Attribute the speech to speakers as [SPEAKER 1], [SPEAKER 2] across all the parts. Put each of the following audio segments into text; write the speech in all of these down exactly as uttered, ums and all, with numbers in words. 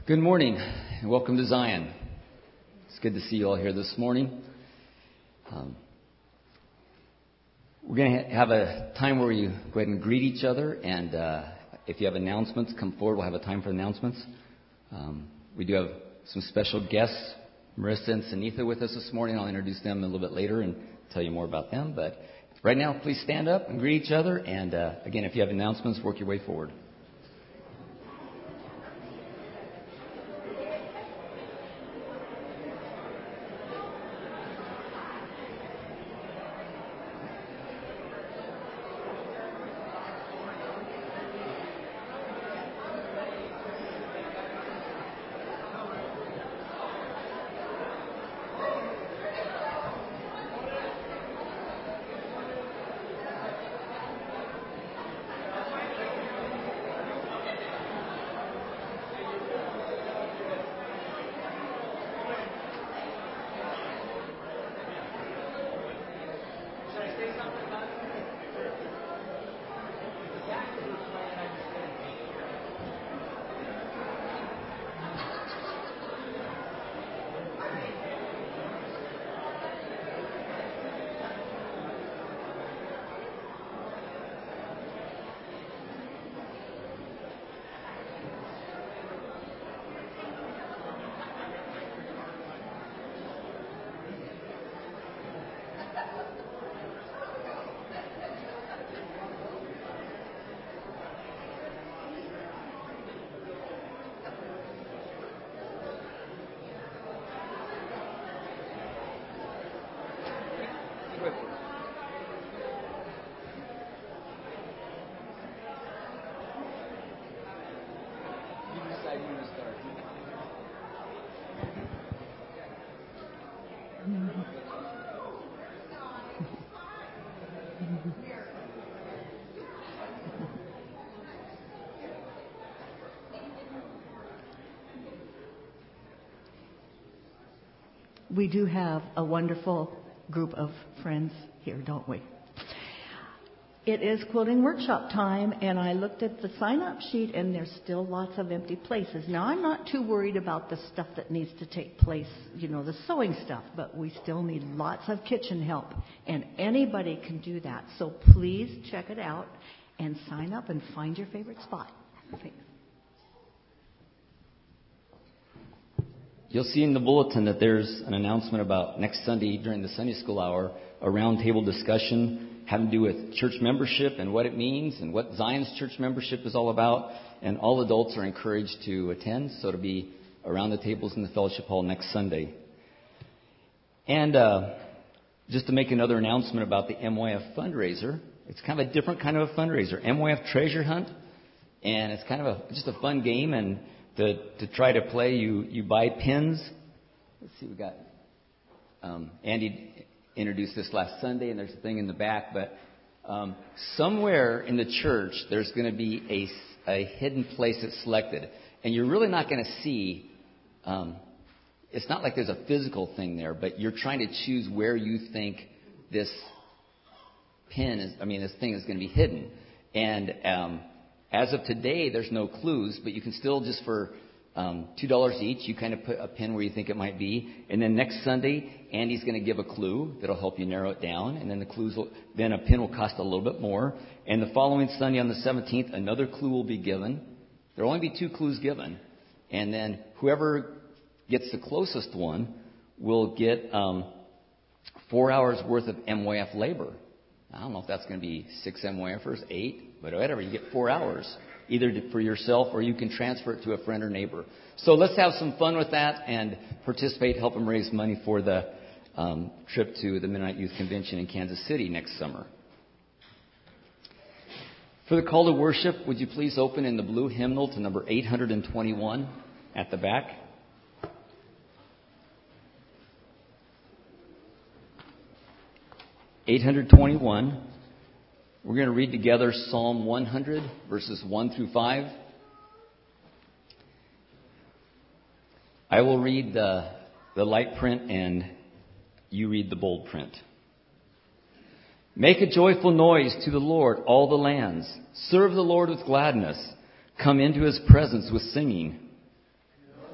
[SPEAKER 1] Good morning and welcome to Zion. It's good to see you all here this morning. Um, we're going to have a time where you go ahead and greet each other, and uh, if you have announcements, come forward. We'll have a time for announcements. Um, we do have some special guests, Marissa and Sunitha, with us this morning. I'll introduce them a little bit later and tell you more about them. But right now, please stand up and greet each other. And uh, again, if you have announcements, work your way forward.
[SPEAKER 2] We do have a wonderful group of friends here, don't we? It is quilting workshop time, and I looked at the sign-up sheet, and there's still lots of empty places. Now, I'm not too worried about the stuff that needs to take place, you know, the sewing stuff, but we still need lots of kitchen help, and anybody can do that. So please check it out and sign up and find your favorite spot. Thanks.
[SPEAKER 1] You'll see in the bulletin that there's an announcement about next Sunday during the Sunday school hour, a roundtable discussion having to do with church membership and what it means and what Zion's church membership is all about. And all adults are encouraged to attend, so to be around the tables in the fellowship hall next Sunday. And uh, just to make another announcement about the M Y F fundraiser, it's kind of a different kind of a fundraiser, M Y F Treasure Hunt, and it's kind of a just a fun game. And To, to try to play, you, you buy pins. Let's see, we got um, Andy introduced this last Sunday, and there's a thing in the back. But um, somewhere in the church, there's going to be a, a hidden place that's selected, and you're really not going to see. Um, it's not like there's a physical thing there, but you're trying to choose where you think this pin is. I mean, this thing is going to be hidden, and um, as of today, there's no clues, but you can still just for um, two dollars each, you kind of put a pin where you think it might be. And then next Sunday, Andy's going to give a clue that'll help you narrow it down. And then the clues will, then a pin will cost a little bit more. And the following Sunday on the seventeenth, another clue will be given. There will only be two clues given. And then whoever gets the closest one will get um, four hours worth of M Y F labor. I don't know if that's going to be six M Y Fers, eight, but whatever. You get four hours, either for yourself or you can transfer it to a friend or neighbor. So let's have some fun with that and participate, help them raise money for the um, trip to the Mennonite Youth Convention in Kansas City next summer. For the call to worship, would you please open in the blue hymnal to number eight hundred twenty-one at the back? eight hundred twenty-one. We're going to read together Psalm one hundred, verses one through five. I will read the, the light print and you read the bold print. Make a joyful noise to the Lord, all the lands. Serve the Lord with gladness. Come into his presence with singing.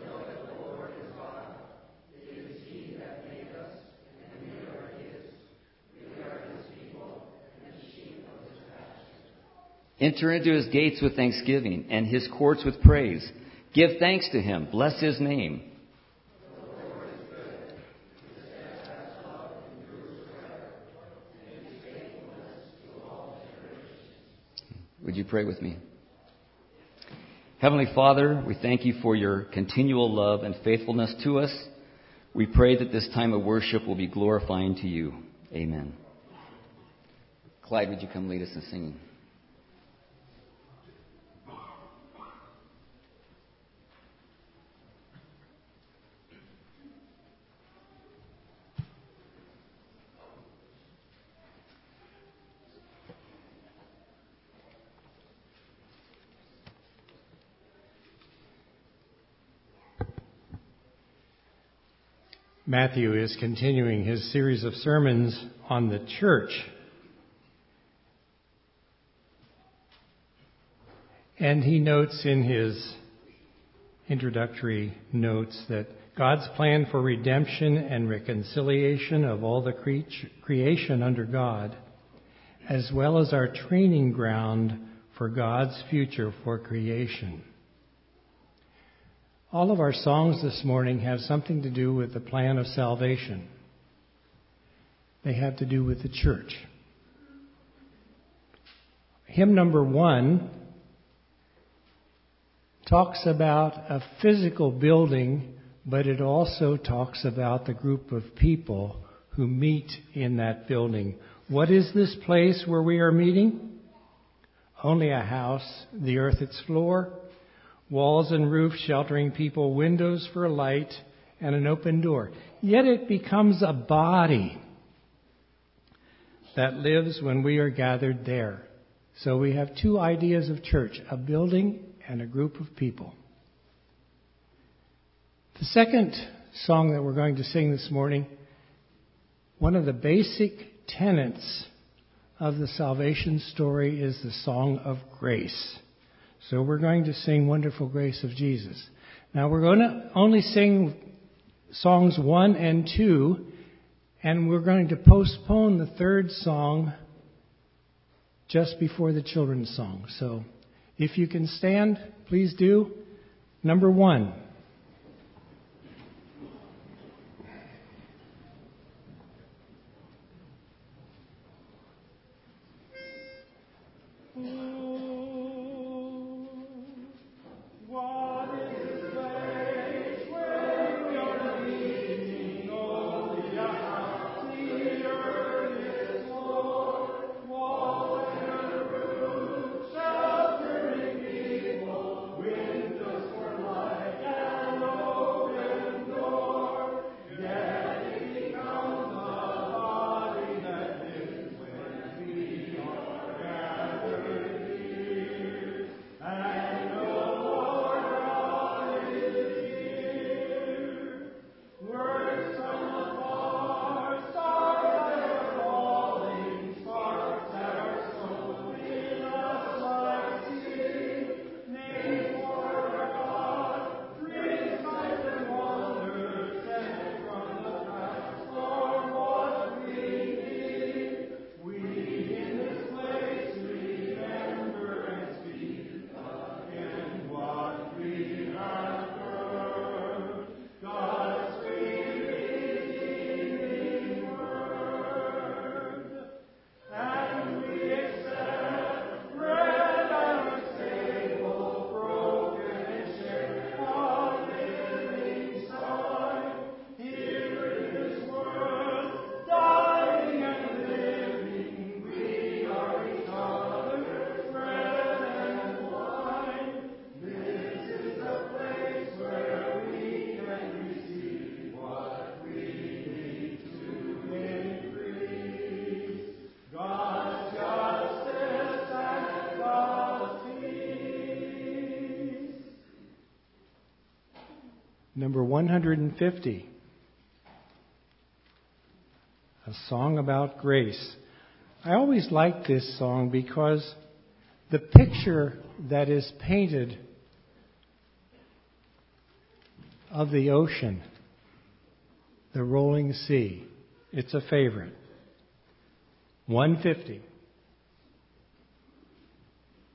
[SPEAKER 1] Enter into his gates with thanksgiving and his courts with praise. Give thanks to him. Bless his name. Would you pray with me? Heavenly Father, we thank you for your continual love and faithfulness to us. We pray that this time of worship will be glorifying to you. Amen. Clyde, would you come lead us in singing?
[SPEAKER 3] Matthew is continuing his series of sermons on the church. And he notes in his introductory notes that God's plan for redemption and reconciliation of all the cre- creation under God, as well as our training ground for God's future for creation. All of our songs this morning have something to do with the plan of salvation. They have to do with the church. Hymn number one talks about a physical building, but it also talks about the group of people who meet in that building. What is this place where we are meeting? Only a house, the earth its floor, walls and roof sheltering people, windows for light, and an open door. Yet it becomes a body that lives when we are gathered there. So we have two ideas of church, a building and a group of people. The second song that we're going to sing this morning, one of the basic tenets of the salvation story is the song of grace. So we're going to sing Wonderful Grace of Jesus. Now we're going to only sing songs one and two, and we're going to postpone the third song just before the children's song. So if you can stand, please do. Number one. Number one hundred fifty, a song about grace. I always like this song because the picture that is painted of the ocean, the rolling sea, it's a favorite. one fifty.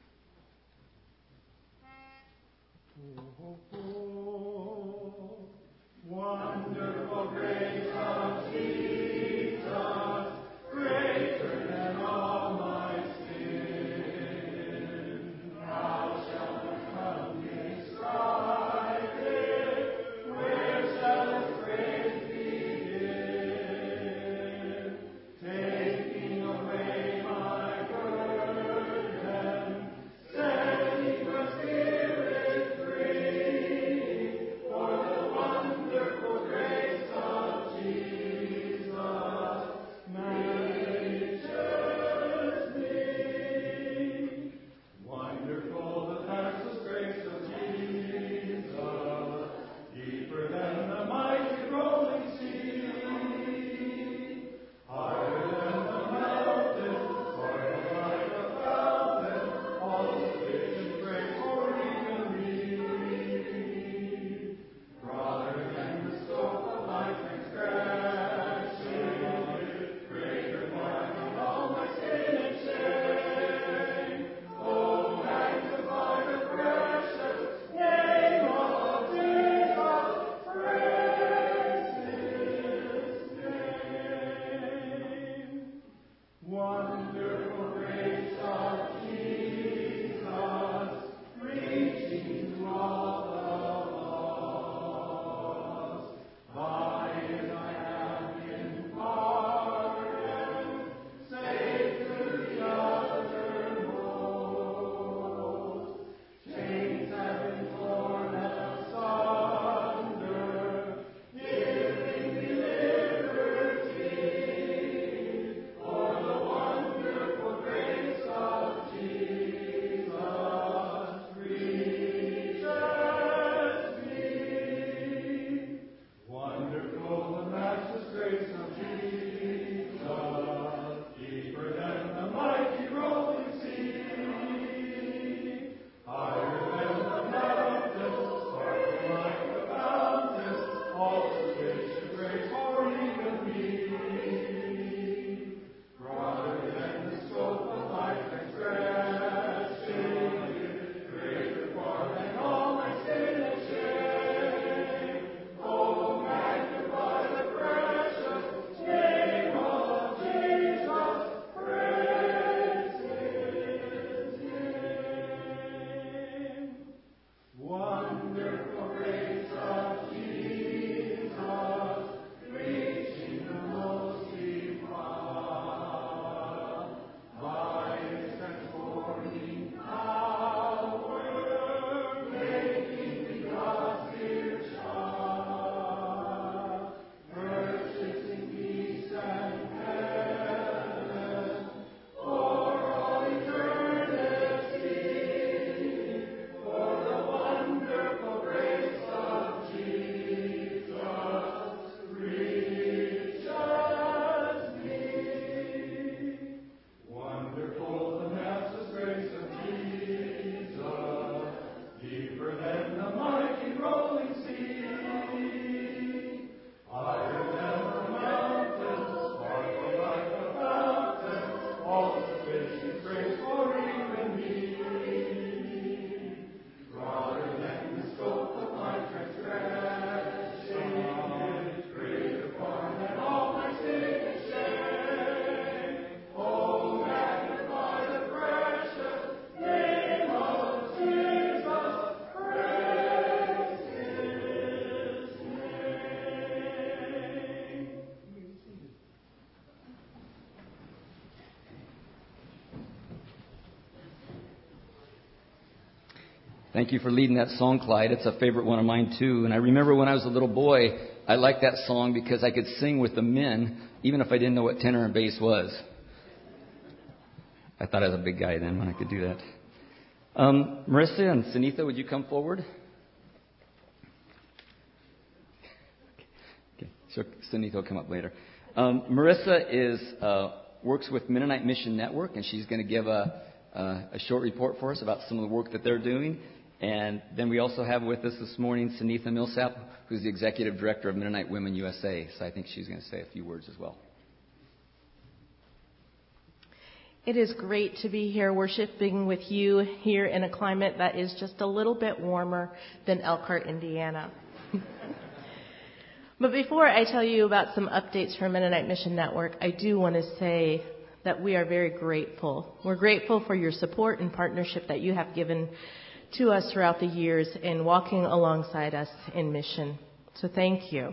[SPEAKER 1] Thank you for leading that song, Clyde. It's a favorite one of mine, too. And I remember when I was a little boy, I liked that song because I could sing with the men, even if I didn't know what tenor and bass was. I thought I was a big guy then when I could do that. Um, Marissa and Sunitha, would you come forward? Okay, so Sunitha will come up later. Um, Marissa is uh, works with Mennonite Mission Network, and she's going to give a, a, a short report for us about some of the work that they're doing. And then we also have with us this morning Sunitha Millsap, who's the Executive Director of Mennonite Women U S A. So I think she's going to say a few words as well.
[SPEAKER 4] It is great to be here worshiping with you here in a climate that is just a little bit warmer than Elkhart, Indiana. But before I tell you about some updates from Mennonite Mission Network, I do want to say that we are very grateful. We're grateful for your support and partnership that you have given to us throughout the years in walking alongside us in mission. So thank you.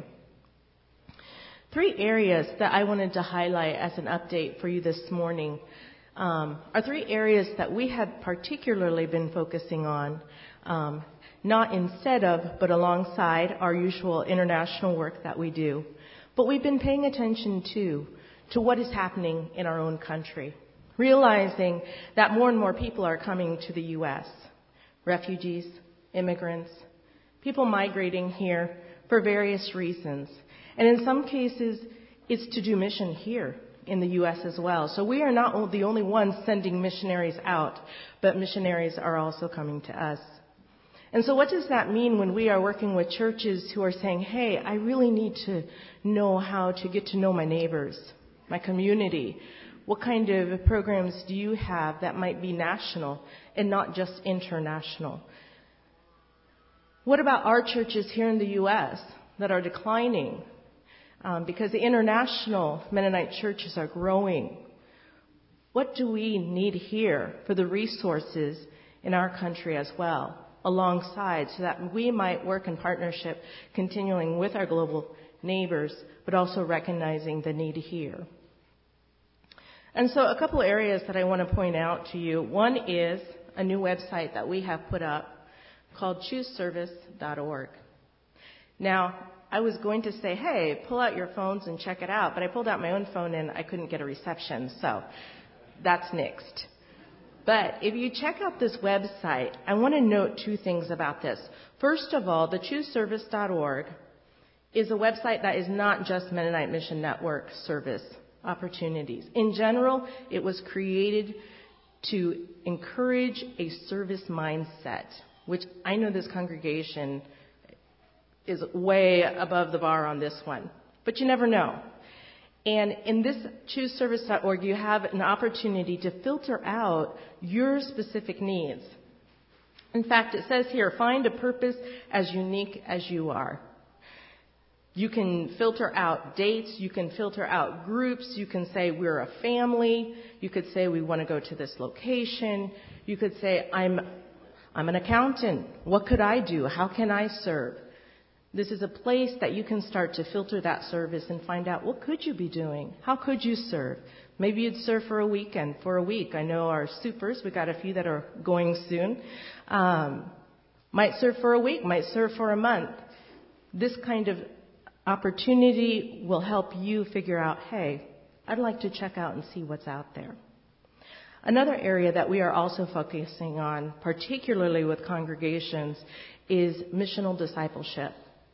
[SPEAKER 4] Three areas that I wanted to highlight as an update for you this morning um, are three areas that we have particularly been focusing on, um, not instead of, but alongside our usual international work that we do. But we've been paying attention to, to what is happening in our own country, realizing that more and more people are coming to the U S, refugees, immigrants, people migrating here for various reasons. And in some cases, it's to do mission here in the U S as well. So we are not the only ones sending missionaries out, but missionaries are also coming to us. And so what does that mean when we are working with churches who are saying, hey, I really need to know how to get to know my neighbors, my community? What kind of programs do you have that might be national and not just international? What about our churches here in the U S that are declining um, because the international Mennonite churches are growing? What do we need here for the resources in our country as well, alongside, so that we might work in partnership, continuing with our global neighbors, but also recognizing the need here? And so a couple areas that I want to point out to you. One is a new website that we have put up called choose service dot org. Now, I was going to say, hey, pull out your phones and check it out, but I pulled out my own phone and I couldn't get a reception, so that's nixed. But if you check out this website, I want to note two things about this. First of all, the choose service dot org is a website that is not just Mennonite Mission Network service opportunities. In general, it was created to encourage a service mindset, which I know this congregation is way above the bar on this one, but you never know. And in this choose service dot org, you have an opportunity to filter out your specific needs. In fact, it says here, find a purpose as unique as you are. You can filter out dates. You can filter out groups. You can say we're a family. You could say we want to go to this location. You could say I'm, I'm an accountant. What could I do? How can I serve? This is a place that you can start to filter that service and find out what could you be doing? How could you serve? Maybe you'd serve for a weekend, for a week. I know our supers, we've got a few that are going soon, um, might serve for a week, might serve for a month. This kind of opportunity will help you figure out, hey, I'd like to check out and see what's out there. Another area that we are also focusing on, particularly with congregations, is missional discipleship.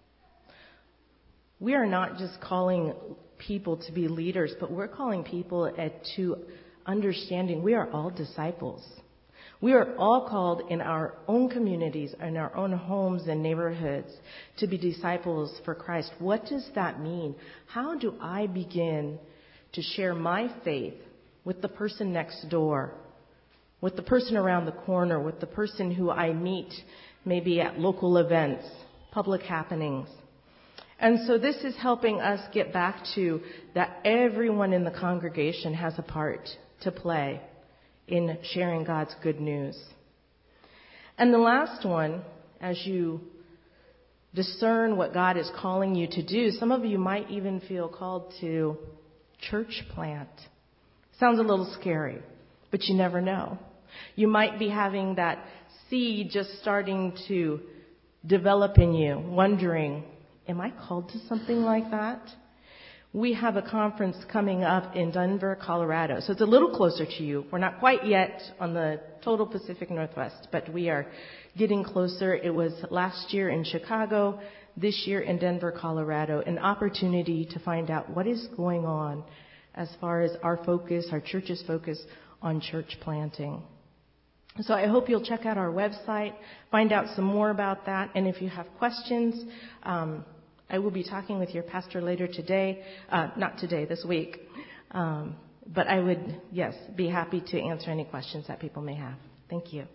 [SPEAKER 4] We are not just calling people to be leaders, but we're calling people at, to understanding we are all disciples. We are all called in our own communities, in our own homes and neighborhoods to be disciples for Christ. What does that mean? How do I begin to share my faith with the person next door, with the person around the corner, with the person who I meet maybe at local events, public happenings? And so this is helping us get back to that everyone in the congregation has a part to play in sharing God's good news. And the last one, as you discern what God is calling you to do, some of you might even feel called to church plant. Sounds a little scary, but you never know. You might be having that seed just starting to develop in you, wondering, am I called to something like that? We have a conference coming up in Denver, Colorado. So it's a little closer to you. We're not quite yet on the total Pacific Northwest, but we are getting closer. It was last year in Chicago, this year in Denver, Colorado, an opportunity to find out what is going on as far as our focus, our church's focus on church planting. So I hope you'll check out our website, find out some more about that, and if you have questions, um, I will be talking with your pastor later today, uh, not today, this week. Um, but I would, yes, be happy to answer any questions that people may have. Thank you.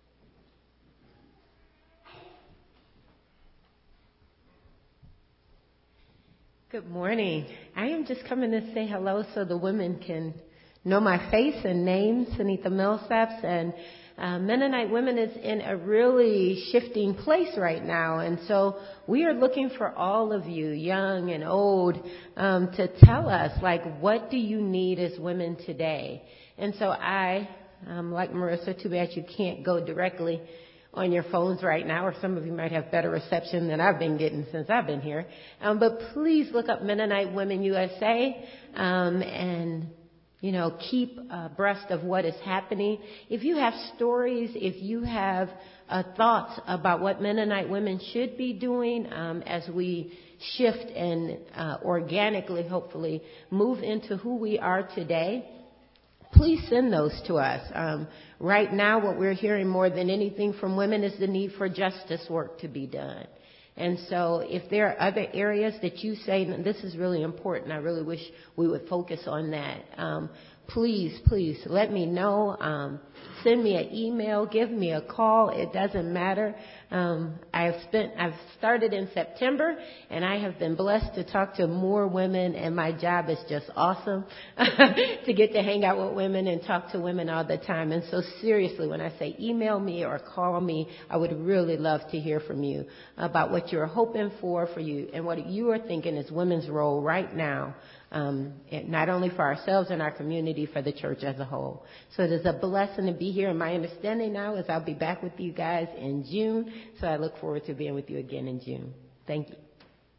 [SPEAKER 5] Good morning. I am just coming to say hello so the women can know my face and name, Sunitha Millsaps, and Uh, Mennonite Women is in a really shifting place right now, and so we are looking for all of you, young and old, um, to tell us, like, what do you need as women today? And so I, um, like Marissa, too bad you can't go directly on your phones right now, or some of you might have better reception than I've been getting since I've been here. Um, but please look up Mennonite Women U S A, um, and You know, keep abreast of what is happening. If you have stories, if you have uh, thoughts about what Mennonite women should be doing um, as we shift and uh, organically, hopefully, move into who we are today, please send those to us. Um, right now, what we're hearing more than anything from women is the need for justice work to be done. And so if there are other areas that you say, this is really important, I really wish we would focus on that, um, please, please let me know. Um, send me an email, give me a call. It doesn't matter. Um, I've spent, I've started in September, and I have been blessed to talk to more women, and my job is just awesome to get to hang out with women and talk to women all the time. And so seriously, when I say email me or call me, I would really love to hear from you about what you're hoping for for you and what you are thinking is women's role right now. Um, not only for ourselves and our community, for the church as a whole. So it is a blessing to be here. And my understanding now is I'll be back with you guys in June. So I look forward to being with you again in June. Thank you.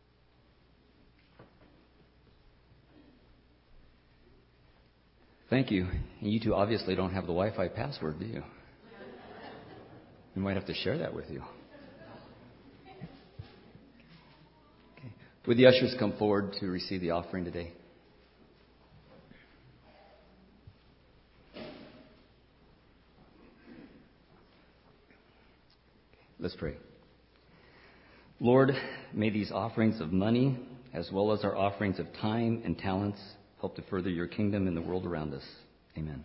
[SPEAKER 1] Thank you. And you two obviously don't have the Wi-Fi password, do you? We might have to share that with you. Okay. Would the ushers come forward to receive the offering today? Let's pray. Lord, may these offerings of money, as well as our offerings of time and talents, help to further your kingdom in the world around us. Amen.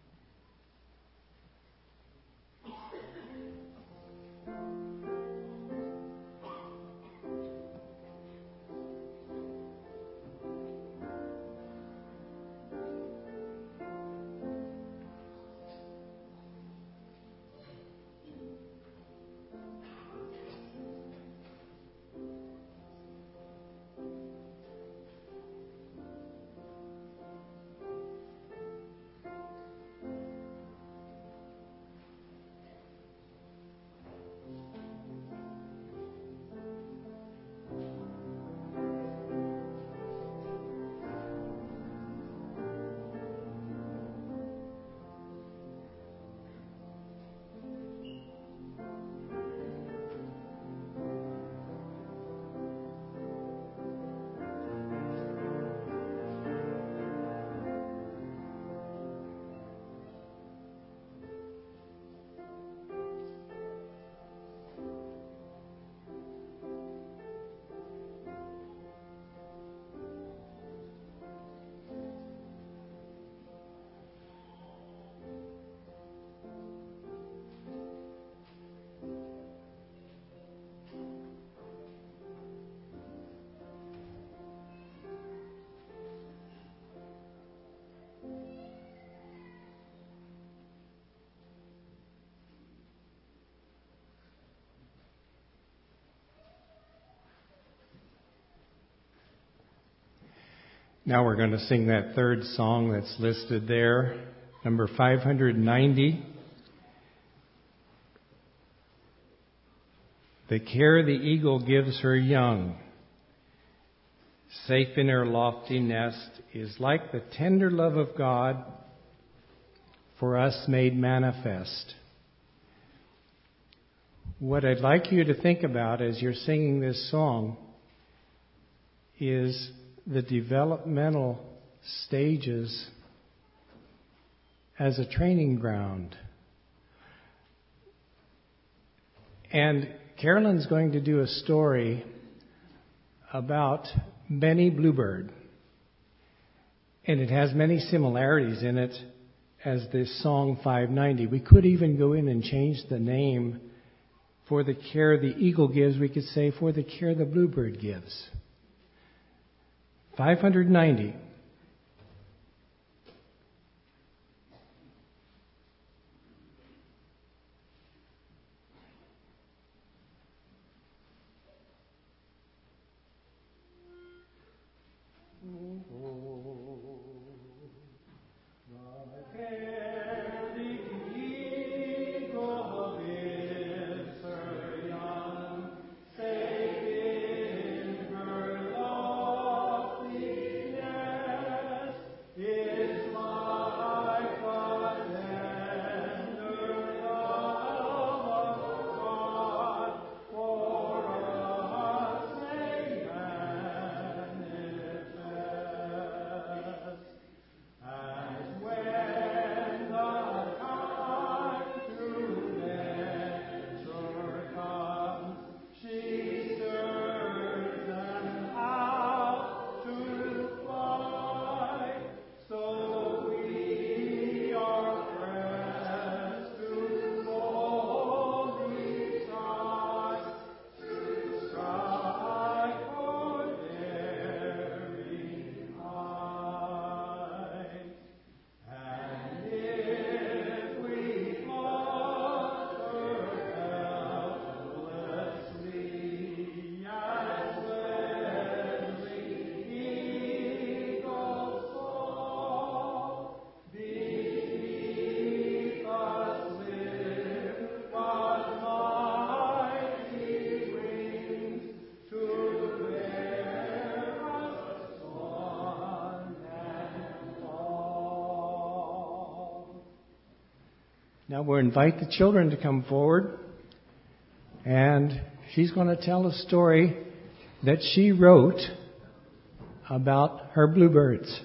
[SPEAKER 3] Now we're going to sing that third song that's listed there, number five hundred ninety. The care the eagle gives her young, safe in her lofty nest, is like the tender love of God for us made manifest. What I'd like you to think about as you're singing this song is the developmental stages as a training ground. And Carolyn's going to do a story about Benny Bluebird. And it has many similarities in it as this song five ninety. We could even go in and change the name. For the care the eagle gives, we could say, for the care the bluebird gives. five ninety. Now we'll invite the children to come forward, and she's going to tell a story that she wrote about her bluebirds.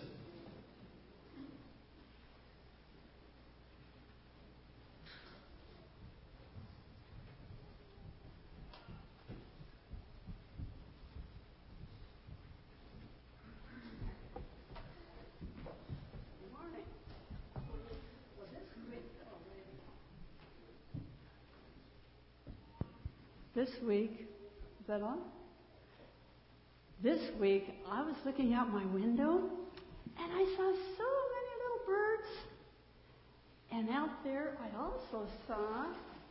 [SPEAKER 6] This week, is that on? This week, I was looking out my window, and I saw so many little birds. And out there, I also saw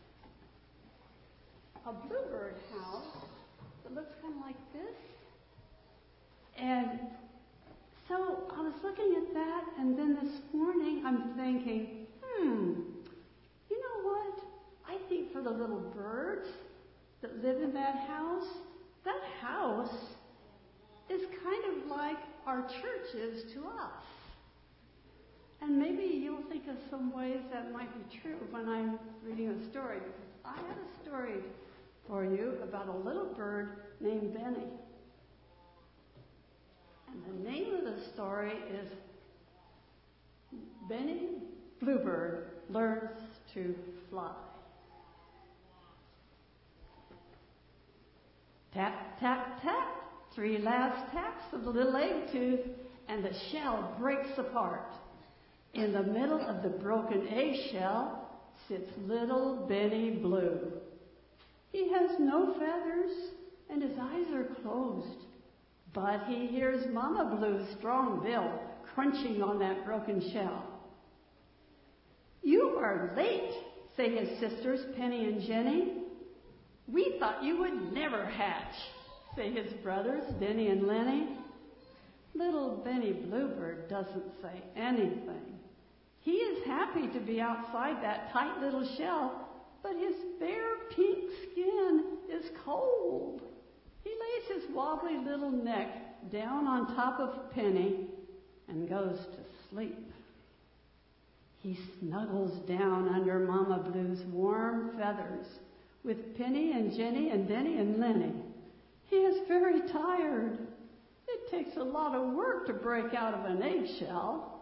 [SPEAKER 6] a bluebird house that looks kind of like this. And so I was looking at that, and then this morning, I'm thinking, hmm, you know what? I think for the little birds that live in that house, that house is kind of like our church is to us. And maybe you'll think of some ways that might be true when I'm reading a story, because I have a story for you about a little bird named Benny. And the name of the story is Benny Bluebird Learns to Fly. Tap, tap, tap, three last taps of the little egg tooth, and the shell breaks apart. In the middle of the broken eggshell sits little Benny Blue. He has no feathers, and his eyes are closed. But he hears Mama Blue's strong bill crunching on that broken shell. "You are late," say his sisters Penny and Jenny. "We thought you would never hatch," say his brothers Benny and Lenny. Little Benny Bluebird doesn't say anything. He is happy to be outside that tight little shell, but his bare pink skin is cold. He lays his wobbly little neck down on top of Penny and goes to sleep. He snuggles down under Mama Blue's warm feathers with Penny and Jenny and Denny and Lenny. He is very tired. It takes a lot of work to break out of an eggshell.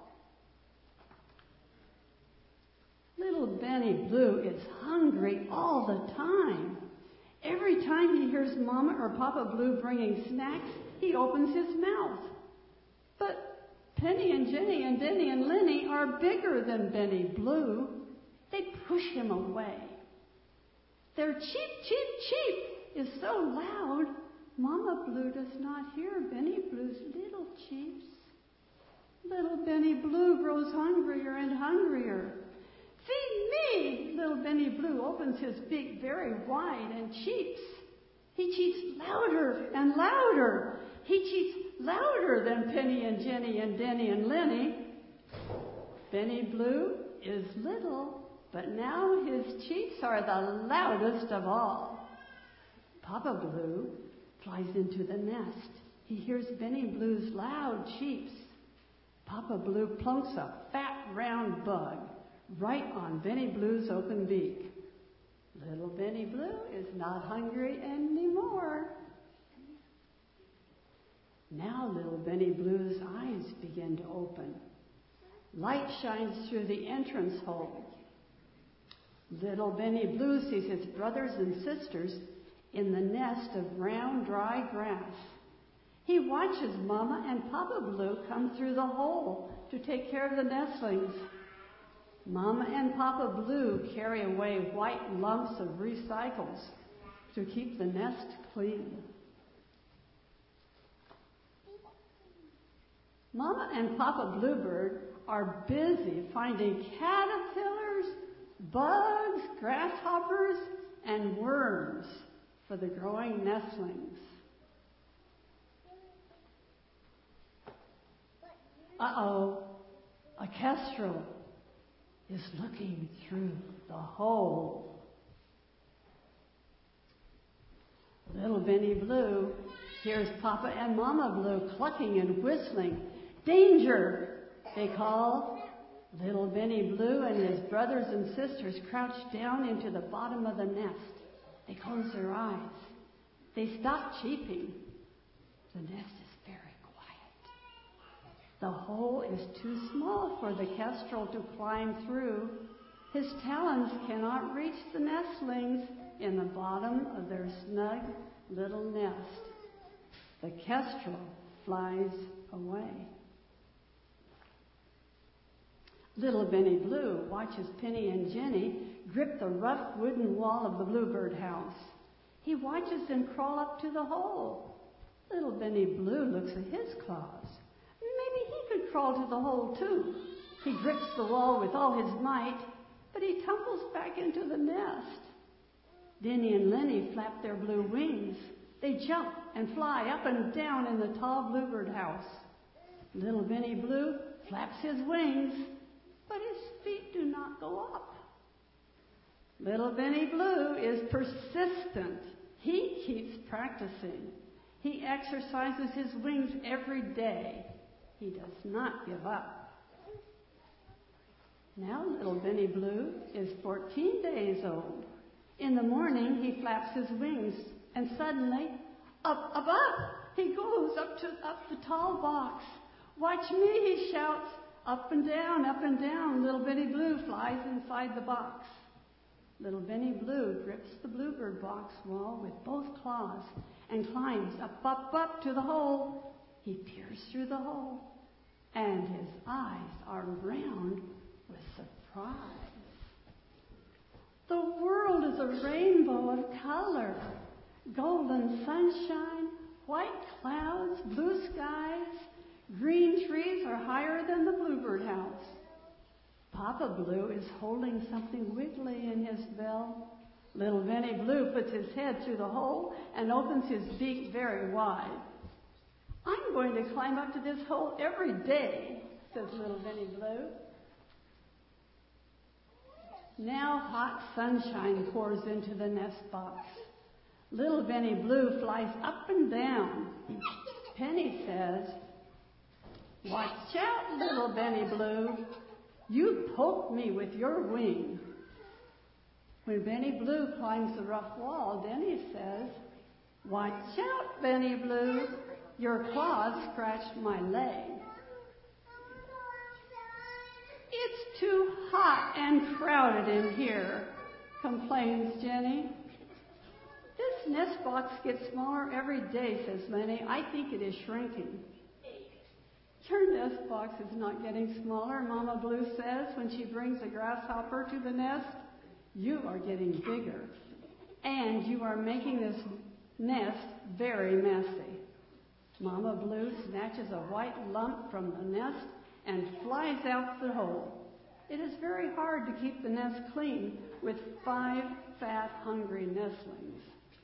[SPEAKER 6] Little Benny Blue is hungry all the time. Every time he hears Mama or Papa Blue bringing snacks, he opens his mouth. But Penny and Jenny and Denny and Lenny are bigger than Benny Blue. They push him away. Their cheep, cheep, cheep is so loud, Mama Blue does not hear Benny Blue's little cheeps. Little Benny Blue grows hungrier and hungrier. Feed me! Little Benny Blue opens his beak very wide and cheeps. He cheeps louder and louder. He cheeps louder than Penny and Jenny and Denny and Lenny. Benny Blue is little, but now his cheeps are the loudest of all. Papa Blue flies into the nest. He hears Benny Blue's loud cheeps. Papa Blue plunks a fat round bug right on Benny Blue's open beak. Little Benny Blue is not hungry anymore. Now little Benny Blue's eyes begin to open. Light shines through the entrance hole. Little Benny Blue sees his brothers and sisters in the nest of round, dry grass. He watches Mama and Papa Blue come through the hole to take care of the nestlings. Mama and Papa Blue carry away white lumps of recycles to keep the nest clean. Mama and Papa Bluebird are busy finding caterpillars, bugs, grasshoppers, and worms for the growing nestlings. Uh-oh, a kestrel is looking through the hole. Little Benny Blue hears Papa and Mama Blue clucking and whistling. Danger, they call. Little Benny Blue and his brothers and sisters crouch down into the bottom of the nest. They close their eyes. They stop cheeping. The nest is very quiet. The hole is too small for the kestrel to climb through. His talons cannot reach the nestlings in the bottom of their snug little nest. The kestrel flies away. Little Benny Blue watches Penny and Jenny grip the rough wooden wall of the Bluebird house. He watches them crawl up to the hole. Little Benny Blue looks at his claws. Maybe he could crawl to the hole too. He grips the wall with all his might, but he tumbles back into the nest. Denny and Lenny flap their blue wings. They jump and fly up and down in the tall Bluebird house. Little Benny Blue flaps his wings, but his feet do not go up. Little Benny Blue is persistent. He keeps practicing. He exercises his wings every day. He does not give up. Now little Benny Blue is fourteen days old. In the morning he flaps his wings, and suddenly, up, up, up, he goes up to up the tall box. Watch me, he shouts. Up and down, up and down, little Benny Blue flies inside the box. Little Benny Blue grips the Bluebird box wall with both claws and climbs up, up, up to the hole. He peers through the hole, and his eyes are round with surprise. The world is a rainbow of color. Golden sunshine, white clouds, blue skies. Green trees are higher than the Bluebird house. Papa Blue is holding something wiggly in his bill. Little Benny Blue puts his head through the hole and opens his beak very wide. I'm going to climb up to this hole every day, says little Benny Blue. Now hot sunshine pours into the nest box. Little Benny Blue flies up and down. Penny says, "Watch out, little Benny Blue. You poked me with your wing." When Benny Blue climbs the rough wall, Denny says, "Watch out, Benny Blue. Your claws scratched my leg." "It's too hot and crowded in here," complains Jenny. "This nest box gets smaller every day," says Lenny. "I think it is shrinking." "Your nest box is not getting smaller," Mama Blue says when she brings a grasshopper to the nest. "You are getting bigger, and you are making this nest very messy." Mama Blue snatches a white lump from the nest and flies out the hole. It is very hard to keep the nest clean with five fat, hungry nestlings.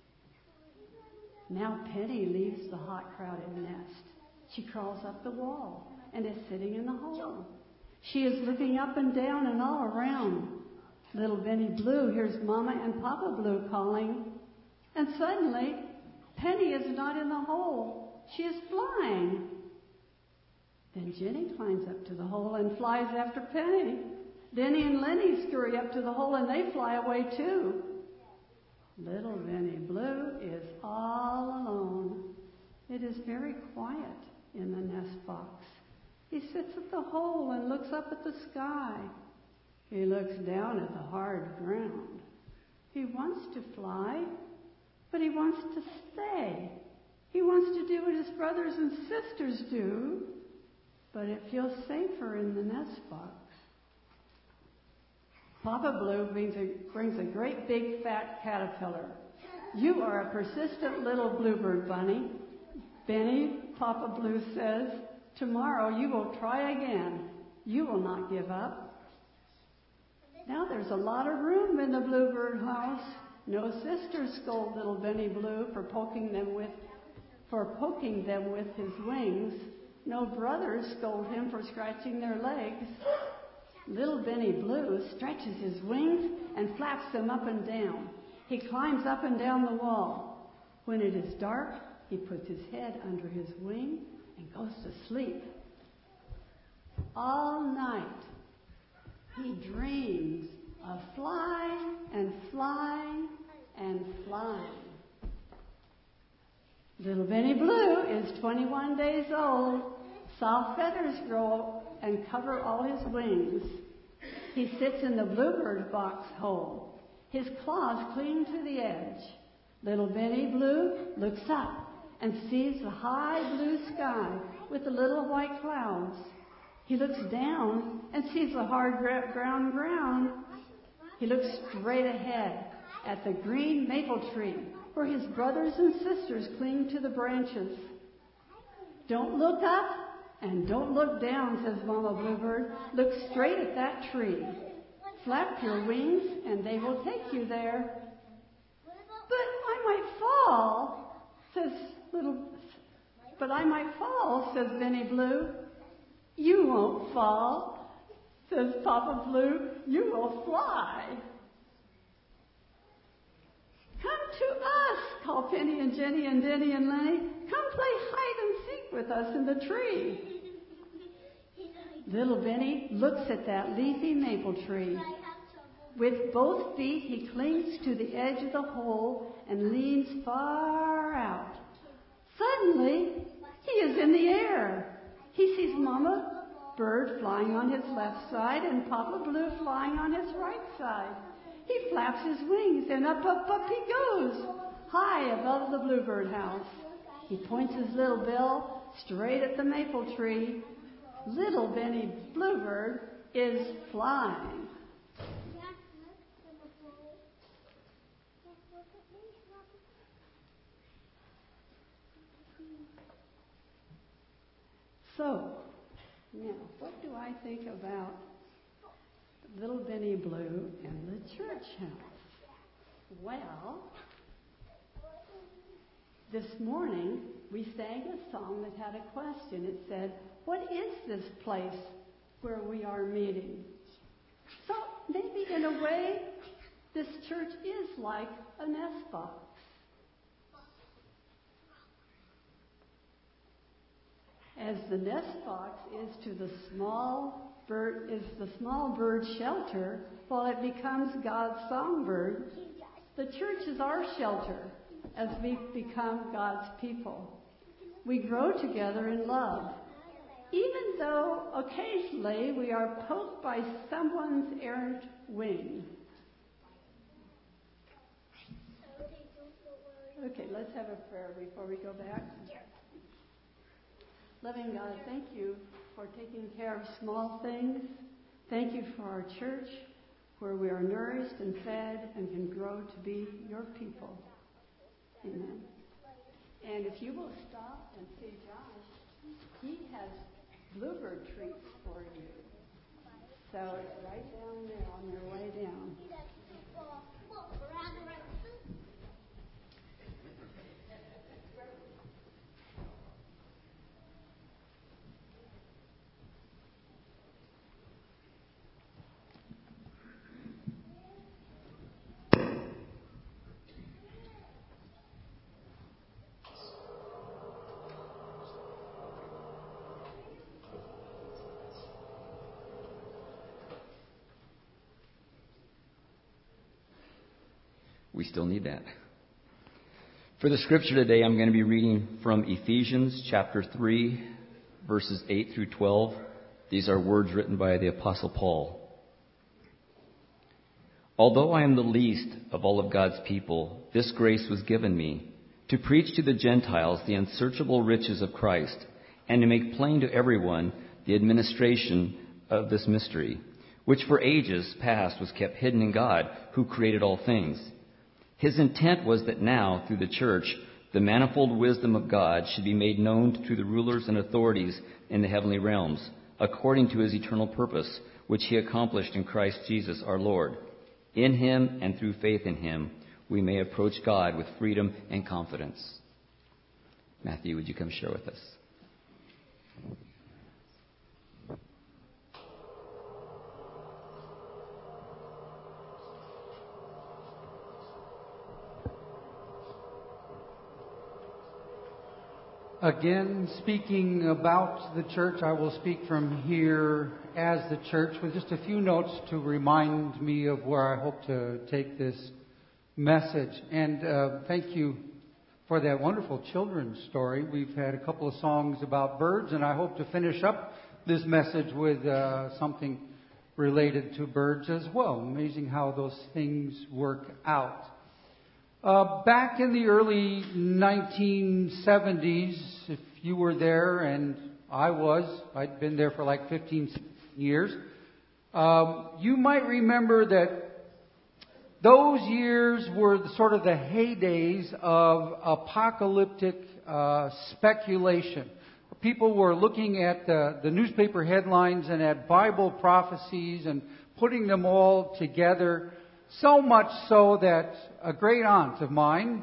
[SPEAKER 6] Now Penny leaves the hot, crowded nest. She crawls up the wall and is sitting in the hole. She is looking up and down and all around. Little Benny Blue hears Mama and Papa Blue calling, and suddenly Penny is not in the hole. She is flying. Then Jenny climbs up to the hole and flies after Penny. Denny and Lenny scurry up to the hole and they fly away too. Little Benny Blue is all alone. It is very quiet in the nest box. He sits at the hole and looks up at the sky. He looks down at the hard ground. He wants to fly, but he wants to stay. He wants to do what his brothers and sisters do, but it feels safer in the nest box. Papa Blue brings a, brings a great big fat caterpillar. "You are a persistent little bluebird bunny." "Benny," Papa Blue says, "tomorrow you will try again. You will not give up." Now there's a lot of room in the bluebird house. No sisters scold little Benny Blue for poking them with for poking them with his wings. No brothers scold him for scratching their legs. Little Benny Blue stretches his wings and flaps them up and down. He climbs up and down the wall. When it is dark, he puts his head under his wing and goes to sleep. All night, he dreams of flying and flying and flying. Little Benny Blue is twenty-one days old. Soft feathers grow and cover all his wings. He sits in the bluebird box hole. His claws cling to the edge. Little Benny Blue looks up and sees the high blue sky with the little white clouds. He looks down and sees the hard brown ground. He looks straight ahead at the green maple tree where his brothers and sisters cling to the branches. "Don't look up and don't look down," says Mama Bluebird. "Look straight at that tree. Flap your wings and they will take you there." "But I might fall," says little, but I might fall, says Benny Blue. "You won't fall," says Papa Blue. "You will fly." "Come to us," call Penny and Jenny and Denny and Lenny. "Come play hide and seek with us in the tree." Little Benny looks at that leafy maple tree. With both feet, he clings to the edge of the hole and leans far out. Suddenly, he is in the air. He sees Mama Bird flying on his left side and Papa Blue flying on his right side. He flaps his wings and up, up, up he goes, high above the bluebird house. He points his little bill straight at the maple tree. Little Benny Bluebird is flying. So, now, what do I think about Little Benny Blue and the church house? Well, this morning we sang a song that had a question. It said, "What is this place where we are meeting?" So maybe in a way, this church is like a nest box. As the nest box is to the small bird, is the small bird's shelter, while it becomes God's songbird, the church is our shelter as we become God's people. We grow together in love, even though occasionally we are poked by someone's errant wing. Okay, let's have a prayer before we go back. Loving God, thank you for taking care of small things. Thank you for our church, where we are nourished and fed and can grow to be your people. Amen. And if you will stop and see Josh, he has bluebird treats for you. So it's right down there on your way down.
[SPEAKER 1] We still need that. For the scripture today, I'm going to be reading from Ephesians chapter three, verses eight through twelve. These are words written by the Apostle Paul. Although I am the least of all of God's people, this grace was given me, to preach to the Gentiles the unsearchable riches of Christ, and to make plain to everyone the administration of this mystery, which for ages past was kept hidden in God, who created all things. His intent was that now, through the church, the manifold wisdom of God should be made known to the rulers and authorities in the heavenly realms, according to his eternal purpose, which he accomplished in Christ Jesus our Lord. In him and through faith in him, we may approach God with freedom and confidence. Matthew, would you come share with us?
[SPEAKER 7] Again, speaking about the church, I will speak from here as the church with just a few notes to remind me of where I hope to take this message. And uh, thank you for that wonderful children's story. We've had a couple of songs about birds, and I hope to finish up this message with uh, something related to birds as well. Amazing how those things work out. Uh, back in the early nineteen seventies, if you were there, and I was, I'd been there for like fifteen years, um, you might remember that those years were the, sort of the heydays of apocalyptic uh, speculation. People were looking at the, the newspaper headlines and at Bible prophecies and putting them all together. So much so that a great aunt of mine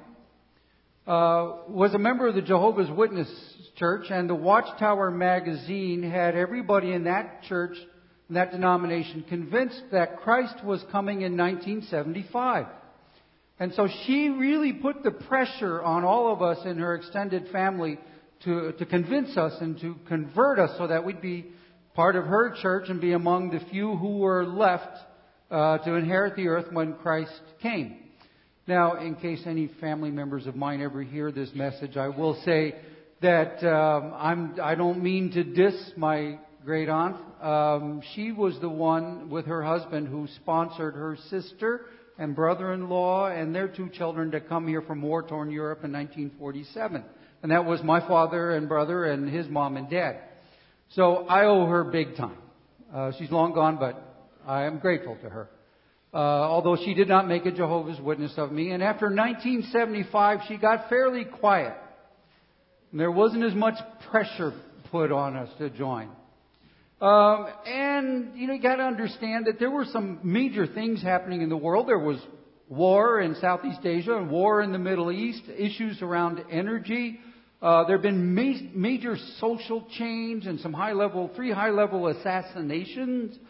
[SPEAKER 7] uh, was a member of the Jehovah's Witness church, and the Watchtower magazine had everybody in that church, in that denomination, convinced that Christ was coming in nineteen seventy-five. And so she really put the pressure on all of us in her extended family to, to convince us and to convert us so that we'd be part of her church and be among the few who were left Uh, to inherit the earth when Christ came. Now, in case any family members of mine ever hear this message, I will say that um, I'm, I don't mean to diss my great aunt. Um, she was the one with her husband who sponsored her sister and brother-in-law and their two children to come here from war-torn Europe in nineteen forty-seven. And that was my father and brother and his mom and dad. So I owe her big time. Uh, she's long gone, but I am grateful to her. Uh, although she did not make a Jehovah's Witness of me. And after nineteen seventy-five, she got fairly quiet. And there wasn't as much pressure put on us to join. Um, and, you know, you got to understand that there were some major things happening in the world. There was war in Southeast Asia and war in the Middle East, issues around energy. Uh, there have been ma- major social change and some high-level, three high-level assassinations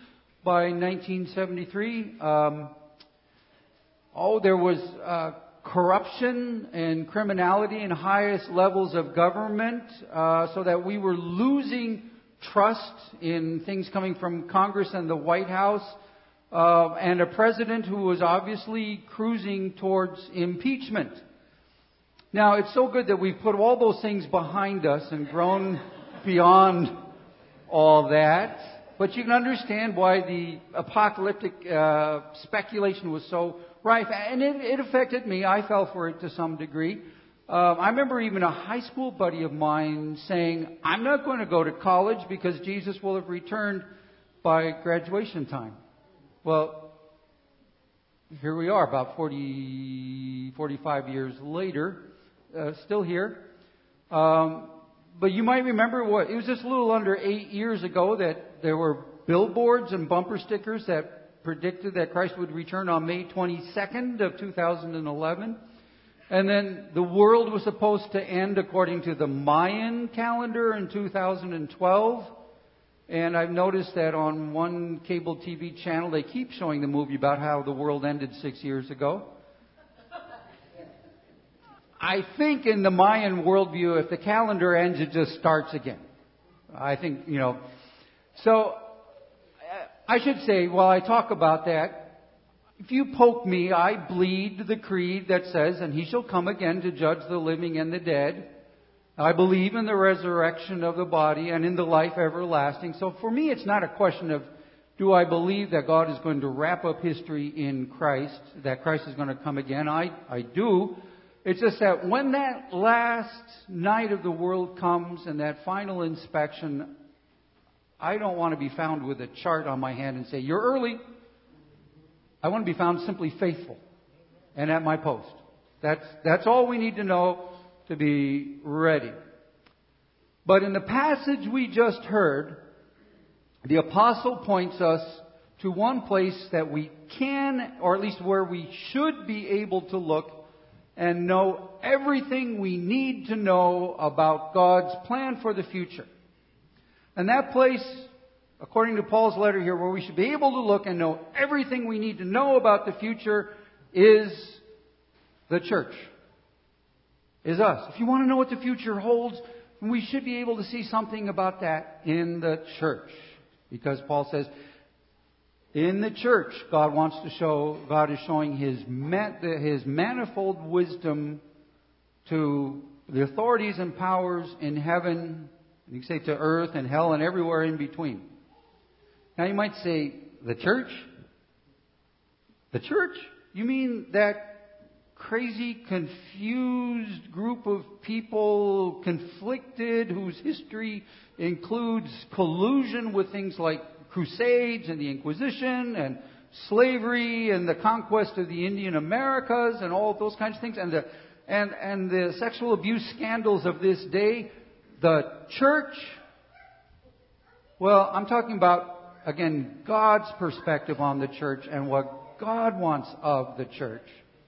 [SPEAKER 7] by nineteen seventy-three. Um, oh, there was uh, corruption and criminality in highest levels of government, uh, so that we were losing trust in things coming from Congress and the White House, uh, and a president who was obviously cruising towards impeachment. Now, it's so good that we've put all those things behind us and grown beyond all that. But you can understand why the apocalyptic uh, speculation was so rife. And it, it affected me. I fell for it to some degree. Uh, I remember even a high school buddy of mine saying, I'm not going to go to college because Jesus will have returned by graduation time. Well, here we are about forty, forty-five years later, uh, still here. Um, but you might remember what it was just a little under eight years ago that there were billboards and bumper stickers that predicted that Christ would return on May twenty-second of two thousand eleven. And then the world was supposed to end according to the Mayan calendar in two thousand twelve. And I've noticed that on one cable T V channel, they keep showing the movie about how the world ended six years ago. I think in the Mayan worldview, if the calendar ends, it just starts again. I think, you know. So, I should say, while I talk about that, if you poke me, I bleed the creed that says, and he shall come again to judge the living and the dead. I believe in the resurrection of the body and in the life everlasting. So for me, it's not a question of, do I believe that God is going to wrap up history in Christ, that Christ is going to come again? I, I do. It's just that when that last night of the world comes and that final inspection, I don't want to be found with a chart on my hand and say, you're early. I want to be found simply faithful and at my post. That's, that's all we need to know to be ready. But in the passage we just heard, the apostle points us to one place that we can, or at least where we should be able to look and know everything we need to know about God's plan for the future. And that place, according to Paul's letter here, where we should be able to look and know everything we need to know about the future is the church. Is us. If you want to know what the future holds, we should be able to see something about that in the church. Because Paul says, in the church, God wants to show, God is showing His, his manifold wisdom to the authorities and powers in heaven, and you can say to earth and hell and everywhere in between. Now you might say, the church? The church? You mean that crazy, confused group of people, conflicted, whose history includes collusion with things like crusades and the Inquisition and slavery and the conquest of the Indian Americas and all of those kinds of things, and the and and the sexual abuse scandals of this day? The church? Well, I'm talking about, again, God's perspective on the church and what God wants of the church.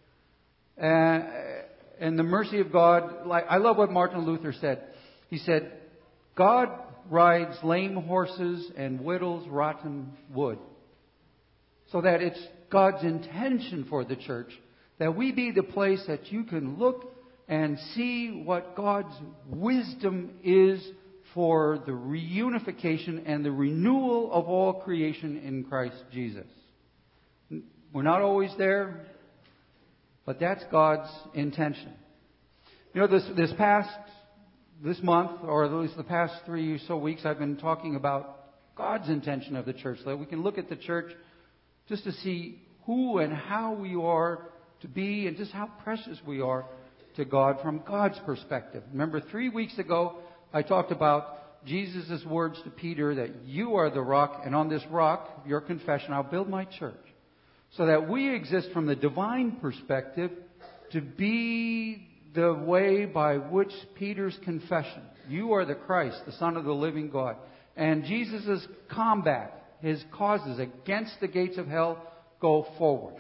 [SPEAKER 7] And, and the mercy of God, like I love what Martin Luther said. He said, God rides lame horses and whittles rotten wood. So that it's God's intention for the church that we be the place that you can look and see what God's wisdom is for the reunification and the renewal of all creation in Christ Jesus. We're not always there, but that's God's intention. You know, this this past, this month, or at least the past three or so weeks, I've been talking about God's intention of the church, so that we can look at the church just to see who and how we are to be and just how precious we are to God from God's perspective. Remember, three weeks ago, I talked about Jesus' words to Peter that you are the rock, and on this rock, your confession, I'll build my church. So that we exist from the divine perspective to be the way by which Peter's confession, you are the Christ, the Son of the living God, and Jesus' combat, his causes against the gates of hell, go forward.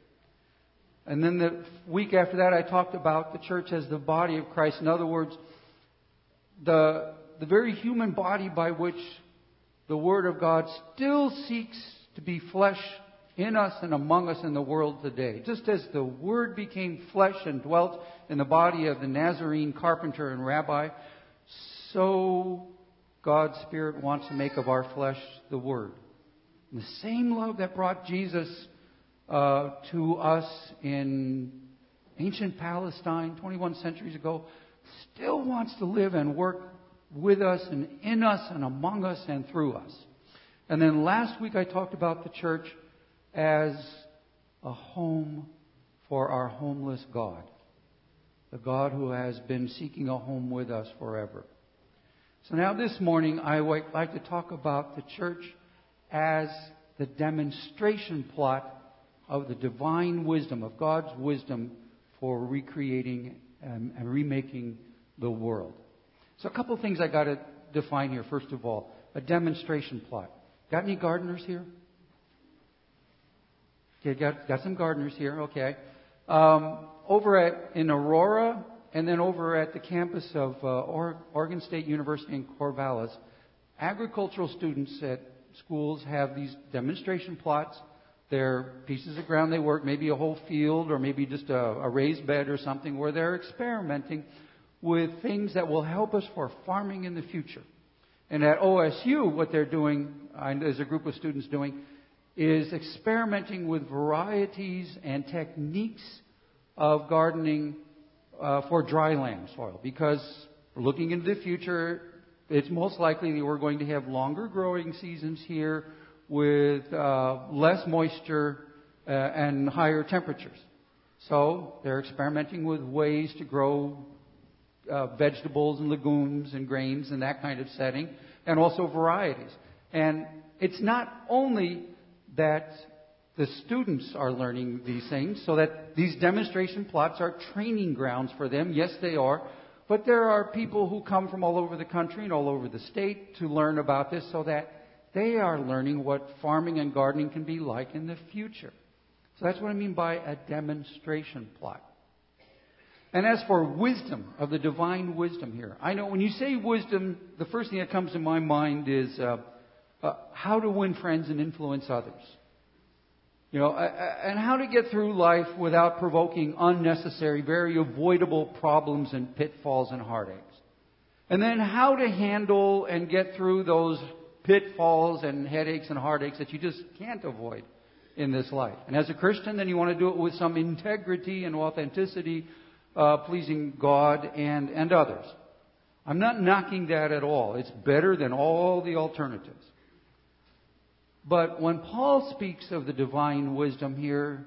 [SPEAKER 7] And then the week after that, I talked about the church as the body of Christ. In other words, the, the very human body by which the Word of God still seeks to be flesh in us and among us in the world today. Just as the Word became flesh and dwelt in the body of the Nazarene carpenter and rabbi, so God's Spirit wants to make of our flesh the Word. And the same love that brought Jesus uh, to us in ancient Palestine twenty-one centuries ago still wants to live and work with us and in us and among us and through us. And then last week I talked about the church as a home for our homeless God. The God who has been seeking a home with us forever. So now this morning I would like to talk about the church as the demonstration plot of the divine wisdom, of God's wisdom for recreating and, and remaking the world. So a couple of things I got to define here. First of all, a demonstration plot. Got any gardeners here? Okay, got got some gardeners here. Okay, um, over at in Aurora, and then over at the campus of uh, or- Oregon State University in Corvallis, agricultural students at schools have these demonstration plots. They're pieces of ground they work, maybe a whole field or maybe just a, a raised bed or something, where they're experimenting with things that will help us for farming in the future. And at O S U, what they're doing, as a group of students doing, is experimenting with varieties and techniques of gardening uh, for dry land soil. Because looking into the future, it's most likely that we're going to have longer growing seasons here with uh, less moisture uh, and higher temperatures. So they're experimenting with ways to grow uh, vegetables and legumes and grains in that kind of setting, and also varieties. And it's not only that the students are learning these things, so that these demonstration plots are training grounds for them. Yes, they are. But there are people who come from all over the country and all over the state to learn about this, so that they are learning what farming and gardening can be like in the future. So that's what I mean by a demonstration plot. And as for wisdom, of the divine wisdom here, I know when you say wisdom, the first thing that comes to my mind is uh, uh, how to win friends and influence others. You know, and how to get through life without provoking unnecessary, very avoidable problems and pitfalls and heartaches. And then how to handle and get through those pitfalls and headaches and heartaches that you just can't avoid in this life. And as a Christian, then you want to do it with some integrity and authenticity, uh, pleasing God and, and others. I'm not knocking that at all. It's better than all the alternatives. But when Paul speaks of the divine wisdom here,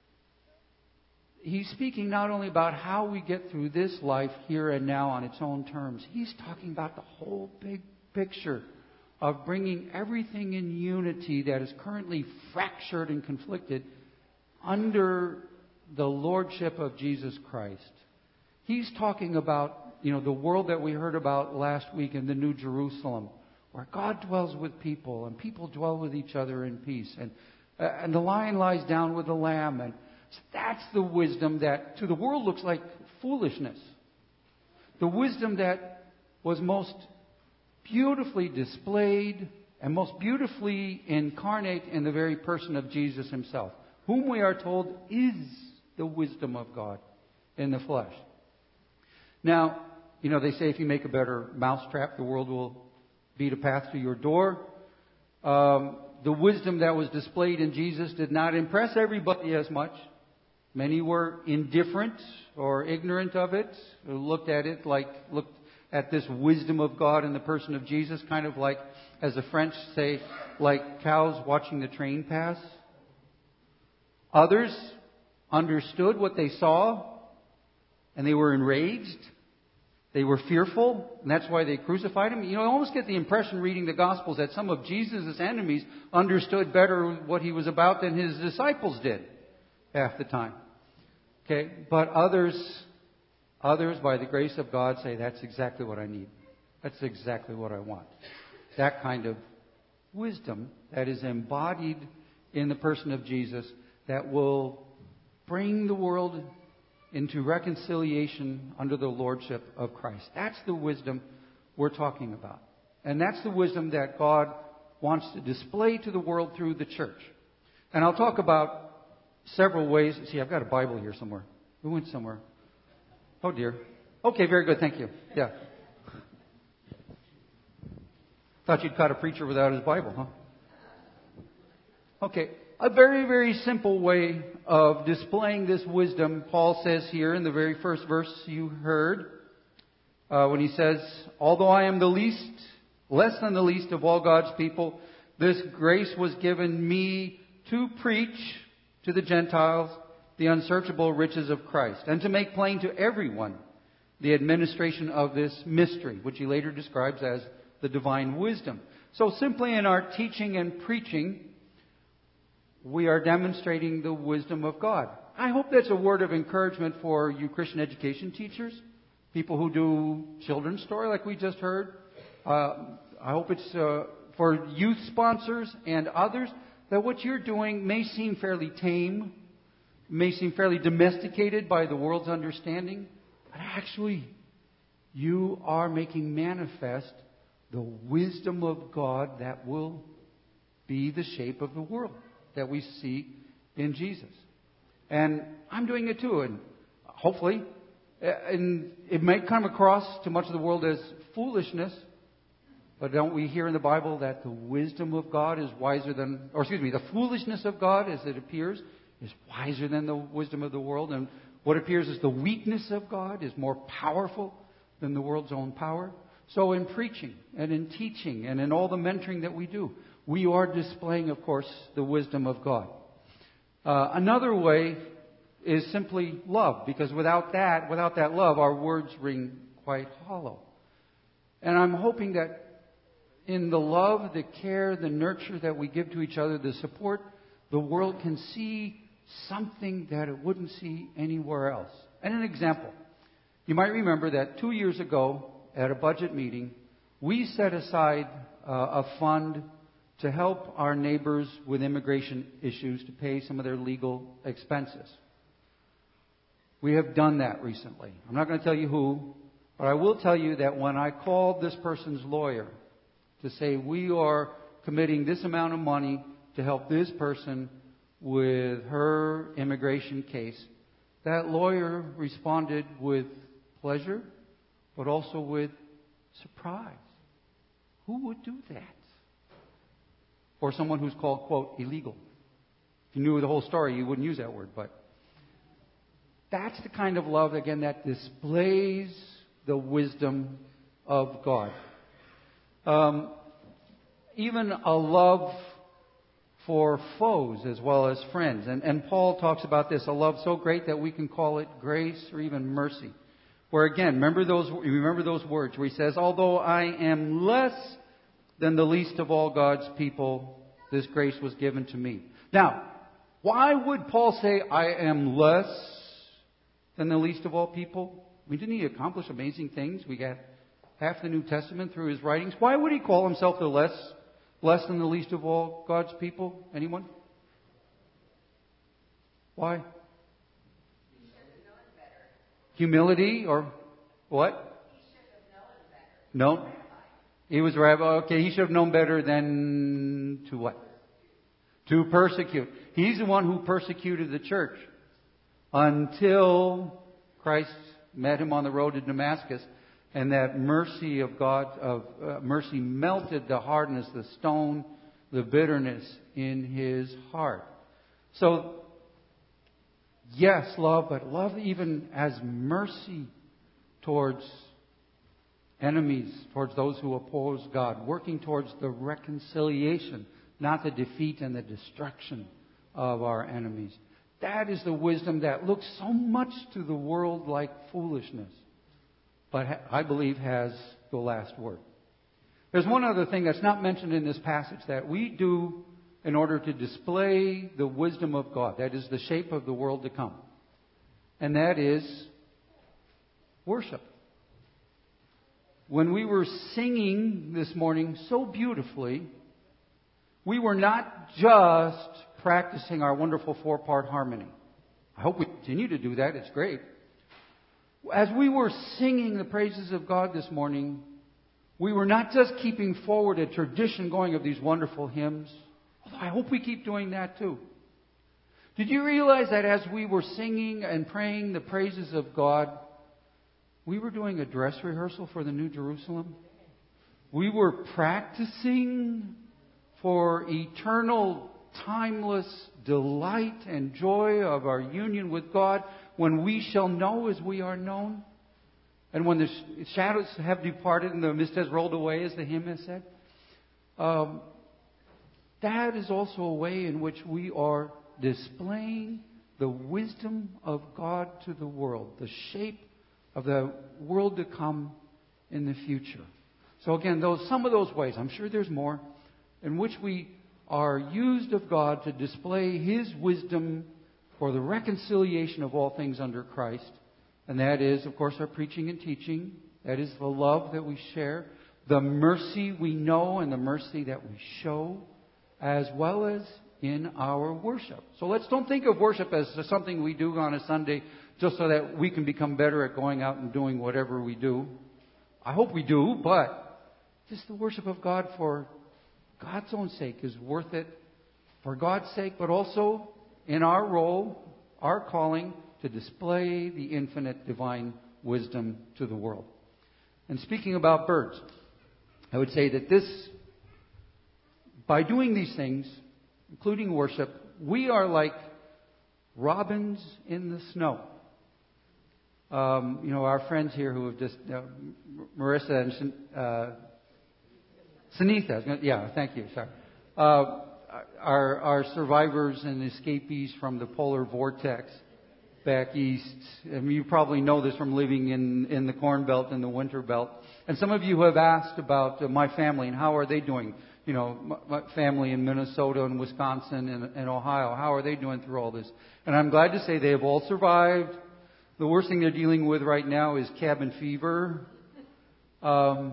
[SPEAKER 7] he's speaking not only about how we get through this life here and now on its own terms. He's talking about the whole big picture of bringing everything in unity that is currently fractured and conflicted under the lordship of Jesus Christ. He's talking about, you know, the world that we heard about last week in the New Jerusalem, where God dwells with people and people dwell with each other in peace, and uh, and the lion lies down with the lamb, and that's the wisdom that to the world looks like foolishness. The wisdom that was most beautifully displayed and most beautifully incarnate in the very person of Jesus himself, whom we are told is the wisdom of God in the flesh. Now, you know, they say if you make a better mousetrap, the world will beat a path to your door. Um, the wisdom that was displayed in Jesus did not impress everybody as much. Many were indifferent or ignorant of it, who looked at it like, looked at this wisdom of God in the person of Jesus, kind of like, as the French say, like cows watching the train pass. Others understood what they saw, and they were enraged. They were fearful, and that's why they crucified him. You know, I almost get the impression reading the Gospels that some of Jesus' enemies understood better what he was about than his disciples did half the time. Okay, but others, others, by the grace of God, say, that's exactly what I need. That's exactly what I want. That kind of wisdom that is embodied in the person of Jesus that will bring the world into reconciliation under the lordship of Christ. That's the wisdom we're talking about. And that's the wisdom that God wants to display to the world through the church. And I'll talk about several ways. See, I've got a Bible here somewhere. It went somewhere. Oh, dear. Okay, very good. Thank you. Yeah. Thought you'd caught a preacher without his Bible, huh? Okay. A very, very simple way of displaying this wisdom, Paul says here in the very first verse you heard, uh, when he says, although I am the least, less than the least of all God's people, this grace was given me to preach to the Gentiles the unsearchable riches of Christ, and to make plain to everyone the administration of this mystery, which he later describes as the divine wisdom. So simply in our teaching and preaching, we are demonstrating the wisdom of God. I hope that's a word of encouragement for you Christian education teachers, people who do children's story like we just heard. Uh, I hope it's uh, for youth sponsors and others, that what you're doing may seem fairly tame, may seem fairly domesticated by the world's understanding, but actually you are making manifest the wisdom of God that will be the shape of the world that we see in Jesus. And I'm doing it too, and hopefully, and it may come across to much of the world as foolishness, but don't we hear in the Bible that the wisdom of God is wiser than, or excuse me, the foolishness of God, as it appears, is wiser than the wisdom of the world, and what appears as the weakness of God is more powerful than the world's own power. So in preaching and in teaching and in all the mentoring that we do, we are displaying, of course, the wisdom of God. Uh, another way is simply love, because without that, without that love, our words ring quite hollow. And I'm hoping that in the love, the care, the nurture that we give to each other, the support, the world can see something that it wouldn't see anywhere else. And an example. You might remember that two years ago at a budget meeting, we set aside uh, a fund to help our neighbors with immigration issues to pay some of their legal expenses. We have done that recently. I'm not going to tell you who, but I will tell you that when I called this person's lawyer to say we are committing this amount of money to help this person with her immigration case, that lawyer responded with pleasure, but also with surprise. Who would do that? Or someone who's called, quote, illegal. If you knew the whole story, you wouldn't use that word. But that's the kind of love, again, that displays the wisdom of God. Um, even a love for foes as well as friends. And, and Paul talks about this, a love so great that we can call it grace or even mercy. Where again, remember those, remember those words where he says, although I am less than the least of all God's people, this grace was given to me. Now, why would Paul say, I am less than the least of all people? I mean, didn't he accomplish amazing things? We got half the New Testament through his writings. Why would he call himself the less, less than the least of all God's people? Anyone? Why? He should have known better. Humility or what? He should have known better. No. He was a rabbi. Okay, he should have known better than to what? To persecute. He's the one who persecuted the church until Christ met him on the road to Damascus, and that mercy of God, of uh, mercy melted the hardness, the stone, the bitterness in his heart. So, yes, love, but love even as mercy towards enemies, towards those who oppose God, working towards the reconciliation, not the defeat and the destruction of our enemies. That is the wisdom that looks so much to the world like foolishness, but ha- I believe has the last word. There's one other thing that's not mentioned in this passage that we do in order to display the wisdom of God, that is the shape of the world to come, and that is worship. When we were singing this morning so beautifully, we were not just practicing our wonderful four-part harmony. I hope we continue to do that. It's great. As we were singing the praises of God this morning, We were not just keeping forward a tradition going of these wonderful hymns, although I hope we keep doing that too. Did you realize that as we were singing and praying the praises of God, we were doing a dress rehearsal for the New Jerusalem? We were practicing for eternal, timeless delight and joy of our union with God when we shall know as we are known. And when the shadows have departed and the mist has rolled away, as the hymn has said. Um, that is also a way in which we are displaying the wisdom of God to the world, the shape of the world to come in the future. So again, those some of those ways, I'm sure there's more, in which we are used of God to display His wisdom for the reconciliation of all things under Christ. And that is, of course, our preaching and teaching. That is the love that we share, the mercy we know and the mercy that we show, as well as in our worship. So let's don't think of worship as something we do on a Sunday just so that we can become better at going out and doing whatever we do. I hope we do, but just the worship of God for God's own sake is worth it. For God's sake, but also in our role, our calling, to display the infinite divine wisdom to the world. And speaking about birds, I would say that this, by doing these things, including worship, we are like robins in the snow. Um, you know, our friends here who have just, uh, Marissa and uh, Sunitha, yeah, thank you, sorry. Uh, our, our survivors and escapees from the polar vortex back east. I mean, you probably know this from living in, in the Corn Belt and the Winter Belt. And some of you have asked about uh, my family and how are they doing. You know, my, my family in Minnesota and Wisconsin and, and Ohio. How are they doing through all this? And I'm glad to say they have all survived. The worst thing they're dealing with right now is cabin fever. Um,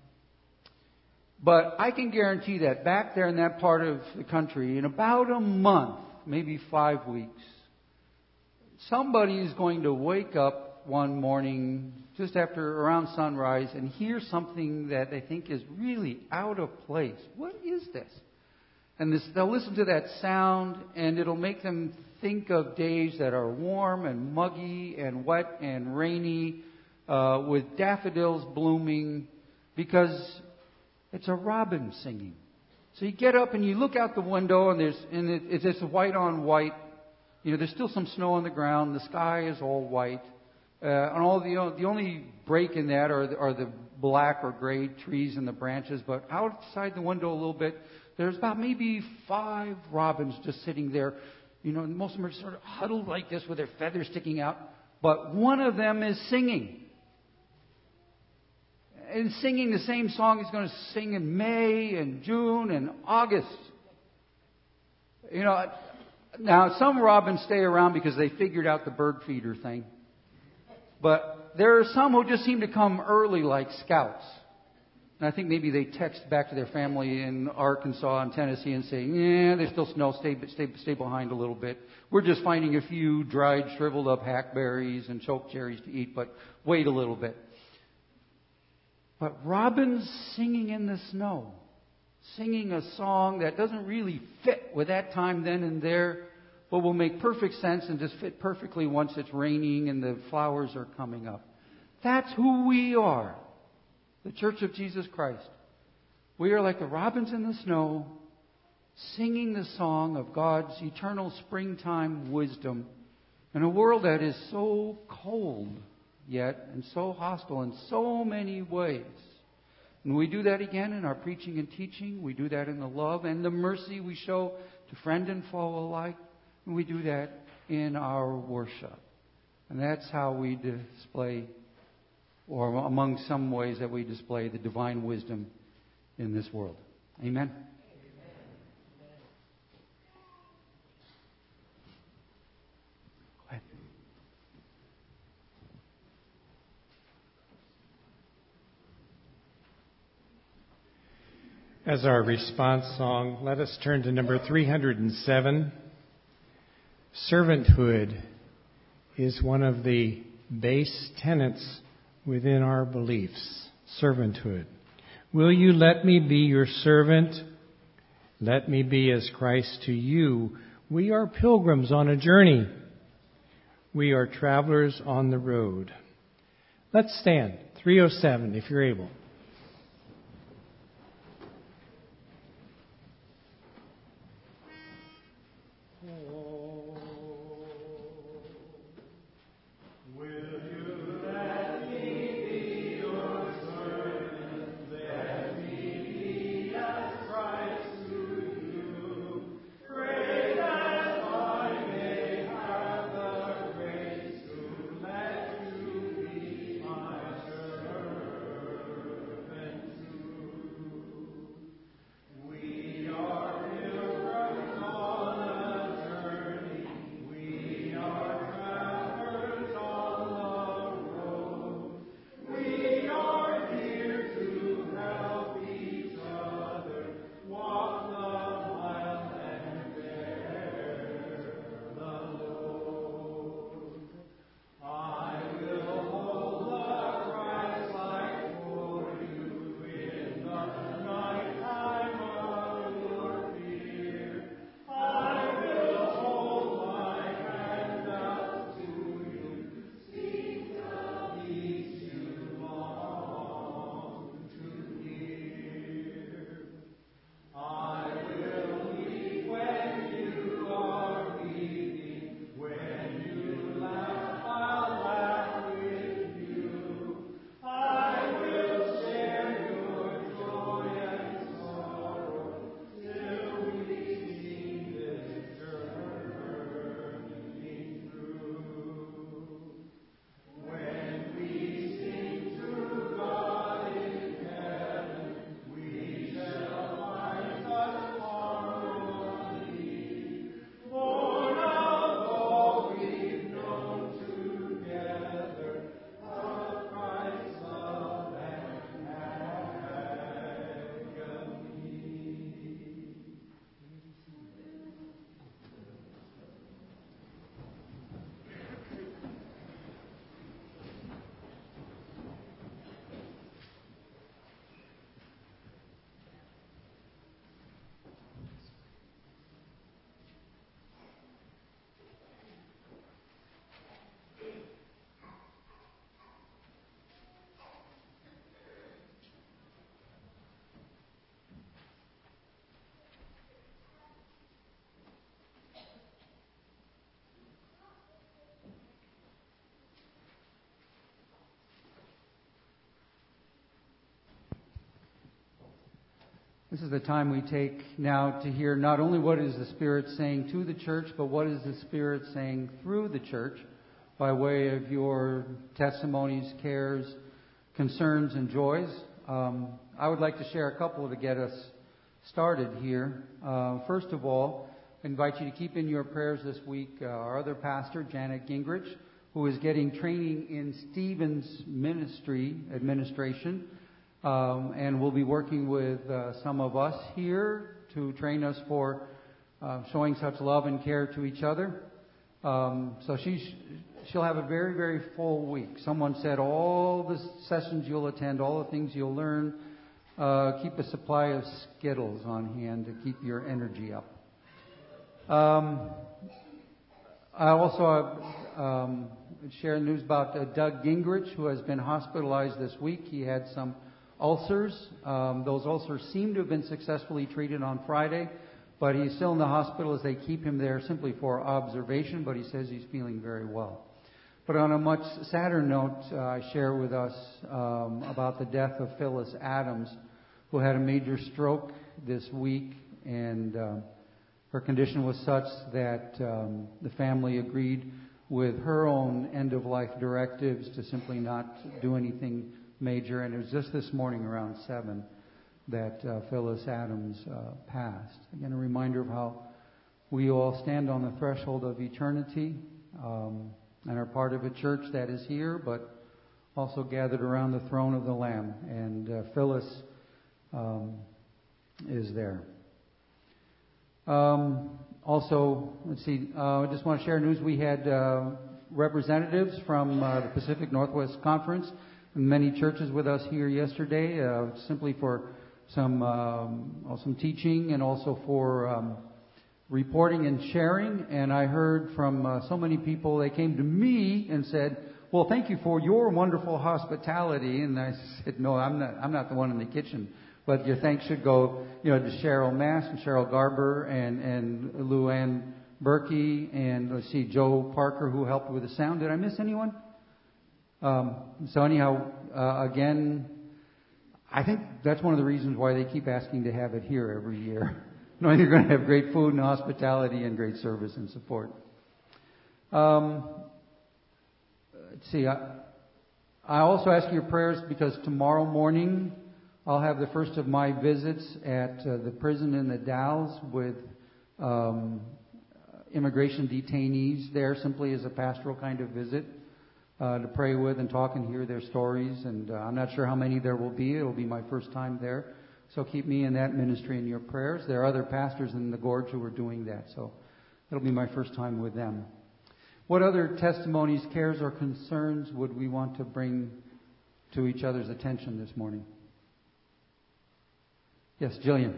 [SPEAKER 7] but I can guarantee that back there in that part of the country, in about a month, maybe five weeks, somebody is going to wake up one morning just after around sunrise and hear something that they think is really out of place. What is this? And this, they'll listen to that sound and it'll make them think of days that are warm and muggy and wet and rainy uh, with daffodils blooming because it's a robin singing. So you get up and you look out the window and there's and it, it's just white on white. You know, there's still some snow on the ground. The sky is all white. Uh, and all the, the only break in that are the, are the black or gray trees and the branches. But outside the window a little bit, there's about maybe five robins just sitting there. You know, and most of them are sort of huddled like this with their feathers sticking out. But one of them is singing. And singing the same song he's going to sing in May and June and August. You know, now, some robins stay around because they figured out the bird feeder thing. But there are some who just seem to come early like scouts. And I think maybe they text back to their family in Arkansas and Tennessee and say, yeah, there's still snow, stay, stay, stay behind a little bit. We're just finding a few dried, shriveled up hackberries and choke cherries to eat, but wait a little bit. But robins singing in the snow. Singing a song that doesn't really fit with that time then and there, but will make perfect sense and just fit perfectly once it's raining and the flowers are coming up. That's who we are, the Church of Jesus Christ. We are like the robins in the snow, singing the song of God's eternal springtime wisdom in a world that is so cold yet and so hostile in so many ways. And we do that again in our preaching and teaching. We do that in the love and the mercy we show to friend and foe alike. And we do that in our worship. And that's how we display, or among some ways that we display, the divine wisdom in this world. Amen?
[SPEAKER 3] As our response song, let us turn to number three hundred seven. Servanthood is one of the base tenets within our beliefs. Servanthood. Will you let me be your servant? Let me be as Christ to you. We are pilgrims on a journey. We are travelers on the road. Let's stand. three oh seven, if you're able.
[SPEAKER 7] This is the time we take now to hear not only what is the Spirit saying to the church, but what is the Spirit saying through the church by way of your testimonies, cares, concerns, and joys. Um, I would like to share a couple to get us started here. Uh, first of all, I invite you to keep in your prayers this week uh, our other pastor, Janet Gingrich, who is getting training in Stephen's ministry administration. Um, and we'll be working with uh, some of us here to train us for uh, showing such love and care to each other. Um, so she's, she'll have a very, very full week. Someone said all the sessions you'll attend, all the things you'll learn, uh, keep a supply of Skittles on hand to keep your energy up. Um, I also um, share news about uh, Doug Gingrich, who has been hospitalized this week. He had some ulcers. Um, those ulcers seem to have been successfully treated on Friday, but he's still in the hospital as they keep him there simply for observation, but he says he's feeling very well. But on a much sadder note, uh, I share with us um, about the death of Phyllis Adams, who had a major stroke this week, and uh, her condition was such that um, the family agreed with her own end-of-life directives to simply not do anything major, and it was just this morning around seven that uh, Phyllis Adams uh, passed. Again, a reminder of how we all stand on the threshold of eternity um, and are part of a church that is here, but also gathered around the throne of the Lamb. And uh, Phyllis um, is there. Um, also, let's see, uh, I just want to share news. We had uh, representatives from uh, the Pacific Northwest Conference many churches with us here yesterday, uh, simply for some um, some teaching and also for um, reporting and sharing. And I heard from uh, so many people, they came to me and said, well, thank you for your wonderful hospitality. And I said, no, I'm not I'm not the one in the kitchen. But your thanks should go, you know, to Cheryl Mass and Cheryl Garber and, and Luann Berkey and, let's see, Joe Parker, who helped with the sound. Did I miss anyone? Um, so anyhow, uh, again, I think that's one of the reasons why they keep asking to have it here every year. Knowing you're going to have great food and hospitality and great service and support. Um, let's see. I, I also ask your prayers because tomorrow morning I'll have the first of my visits at uh, the prison in the Dalles with um, immigration detainees there, simply as a pastoral kind of visit uh, to pray with and talk and hear their stories. And uh, I'm not sure how many there will be. It will be my first time there. So keep me in that ministry in your prayers. There are other pastors in the Gorge who are doing that. So it'll be my first time with them. What other testimonies, cares, or concerns would we want to bring to each other's attention this morning? Yes, Jillian.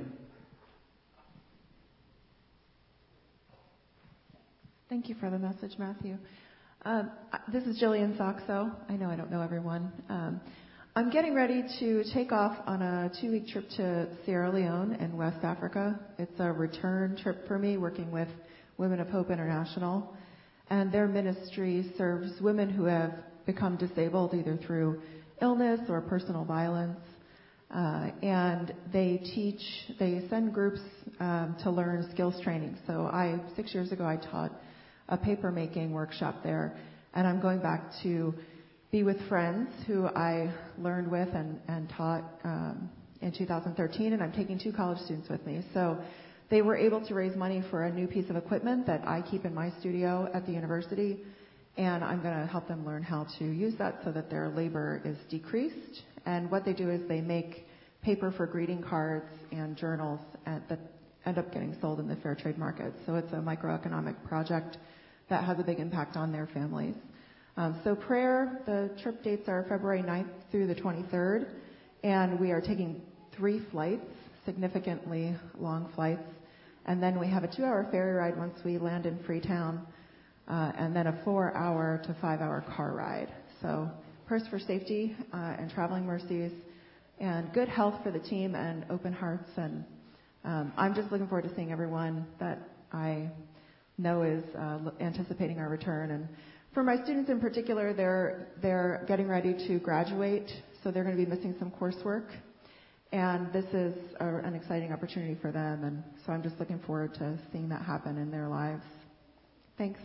[SPEAKER 8] Thank you for the message, Matthew. Um, this is Jillian Saxo. I know I don't know everyone. Um, I'm getting ready to take off on a two-week trip to Sierra Leone in West Africa. It's a return trip for me, working with Women of Hope International. And their ministry serves women who have become disabled either through illness or personal violence. Uh, and they teach, they send groups um, to learn skills training. So I, six years ago, I taught a paper making workshop there. And I'm going back to be with friends who I learned with and, and taught um, in two thousand thirteen. And I'm taking two college students with me. So they were able to raise money for a new piece of equipment that I keep in my studio at the university. And I'm going to help them learn how to use that so that their labor is decreased. And what they do is they make paper for greeting cards and journals at, that end up getting sold in the fair trade market. So it's a microeconomic project that has a big impact on their families. Um, so prayer, the trip dates are February ninth through the twenty-third. And we are taking three flights, significantly long flights. And then we have a two-hour ferry ride once we land in Freetown. Uh, and then a four-hour to five-hour car ride. So prayers for safety uh, and traveling mercies, and good health for the team, and open hearts. And um, I'm just looking forward to seeing everyone that I know is uh, anticipating our return. And for my students in particular, they're they're getting ready to graduate, so they're going to be missing some coursework. And this is a, an exciting opportunity for them. And so I'm just looking forward to seeing that happen in their lives. Thanks.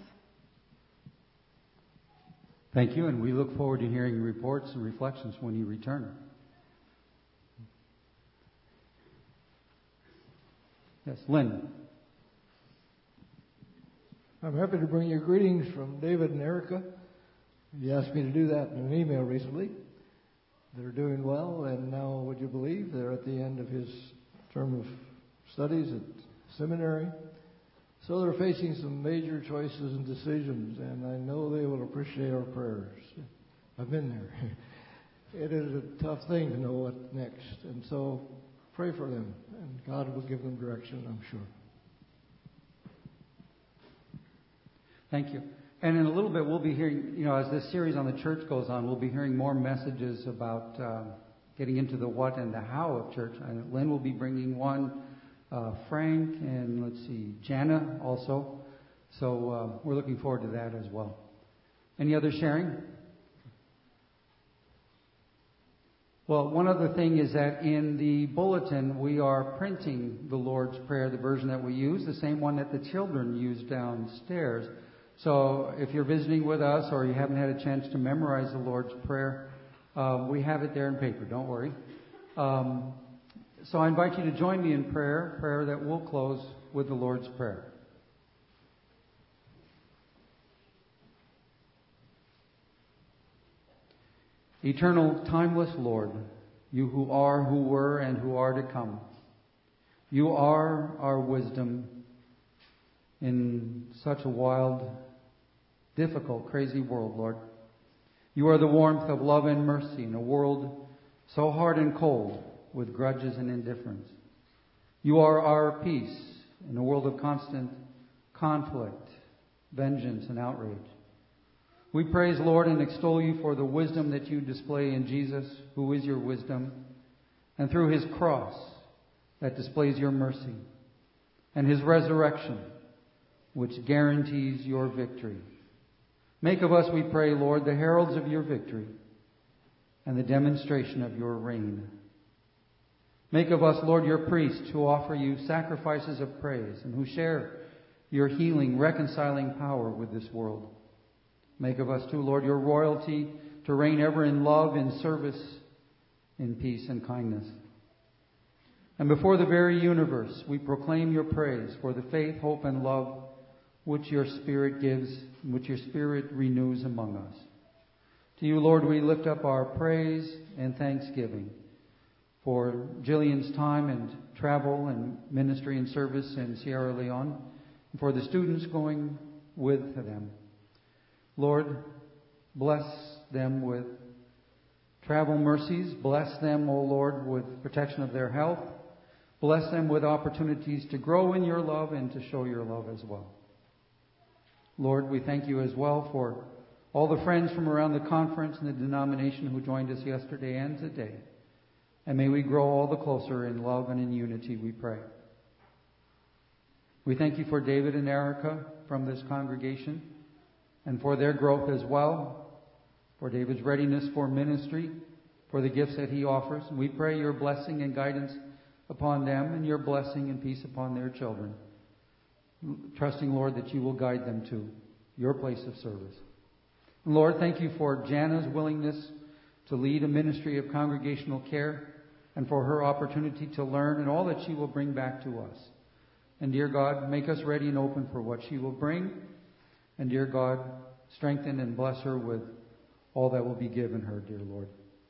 [SPEAKER 7] Thank you, and we look forward to hearing reports and reflections when you return. Yes, Lynn.
[SPEAKER 9] I'm happy to bring you greetings from David and Erica. He asked me to do that in an email recently. They're doing well, and now, would you believe, they're at the end of his term of studies at seminary. So they're facing some major choices and decisions, and I know they will appreciate our prayers. I've been there. It is a tough thing to know what next, and so pray for them, and God will give them direction, I'm sure.
[SPEAKER 7] Thank you. And in a little bit, we'll be hearing, you know, as this series on the church goes on, we'll be hearing more messages about uh, getting into the what and the how of church. And Lynn will be bringing one. Uh, Frank, and let's see, Jana also. So uh, we're looking forward to that as well. Any other sharing? Well, one other thing is that in the bulletin, we are printing the Lord's Prayer, the version that we use, the same one that the children use downstairs. So if you're visiting with us or you haven't had a chance to memorize the Lord's Prayer, uh, we have it there in paper. Don't worry. Um, So I invite you to join me in prayer, prayer that will close with the Lord's Prayer. Eternal, timeless Lord, you who are, who were, and who are to come, you are our wisdom in such a wild, difficult, crazy world, Lord. You are the warmth of love and mercy in a world so hard and cold with grudges and indifference. You are our peace in a world of constant conflict, vengeance, and outrage. We praise, Lord, and extol you for the wisdom that you display in Jesus, who is your wisdom, and through his cross that displays your mercy, and his resurrection, which guarantees your victory. Make of us, we pray, Lord, the heralds of your victory and the demonstration of your reign. Make of us, Lord, your priests who offer you sacrifices of praise and who share your healing, reconciling power with this world. Make of us, too, Lord, your royalty to reign ever in love, in service, in peace and kindness. And before the very universe, we proclaim your praise for the faith, hope, and love which your Spirit gives, which your Spirit renews among us. To you, Lord, we lift up our praise and thanksgiving for Jillian's time and travel and ministry and service in Sierra Leone, and for the students going with them. Lord, bless them with travel mercies. Bless them, O Lord, with protection of their health. Bless them with opportunities to grow in your love and to show your love as well. Lord, we thank you as well for all the friends from around the conference and the denomination who joined us yesterday and today. And may we grow all the closer in love and in unity, we pray. We thank you for David and Erica from this congregation and for their growth as well, for David's readiness for ministry, for the gifts that he offers. And we pray your blessing and guidance upon them and your blessing and peace upon their children. Trusting, Lord, that you will guide them to your place of service. And Lord, thank you for Jana's willingness to lead a ministry of congregational care and for her opportunity to learn and all that she will bring back to us. And dear God, make us ready and open for what she will bring. And dear God, strengthen and bless her with all that will be given her, dear Lord.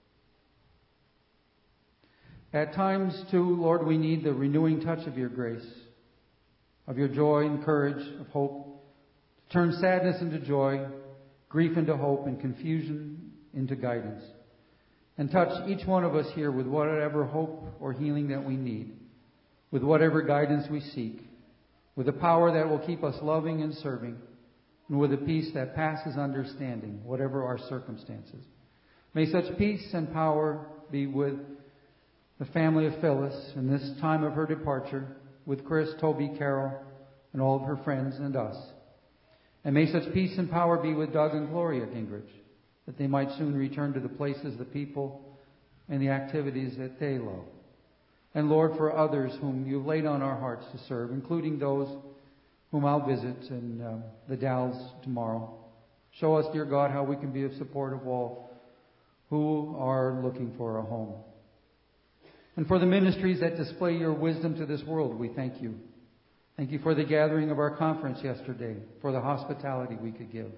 [SPEAKER 7] At times, too, Lord, we need the renewing touch of your grace, of your joy and courage, of hope, to turn sadness into joy, grief into hope, and confusion into guidance. And touch each one of us here with whatever hope or healing that we need, with whatever guidance we seek, with the power that will keep us loving and serving, and with a peace that passes understanding, whatever our circumstances. May such peace and power be with the family of Phyllis in this time of her departure, with Chris, Toby, Carol, and all of her friends and us. And may such peace and power be with Doug and Gloria Gingrich, that they might soon return to the places, the people, and the activities that they love. And Lord, for others whom you've laid on our hearts to serve, including those whom I'll visit in uh, the Dalles tomorrow. Show us, dear God, how we can be of support of all who are looking for a home. And for the ministries that display your wisdom to this world, we thank you. Thank you for the gathering of our conference yesterday, for the hospitality we could give.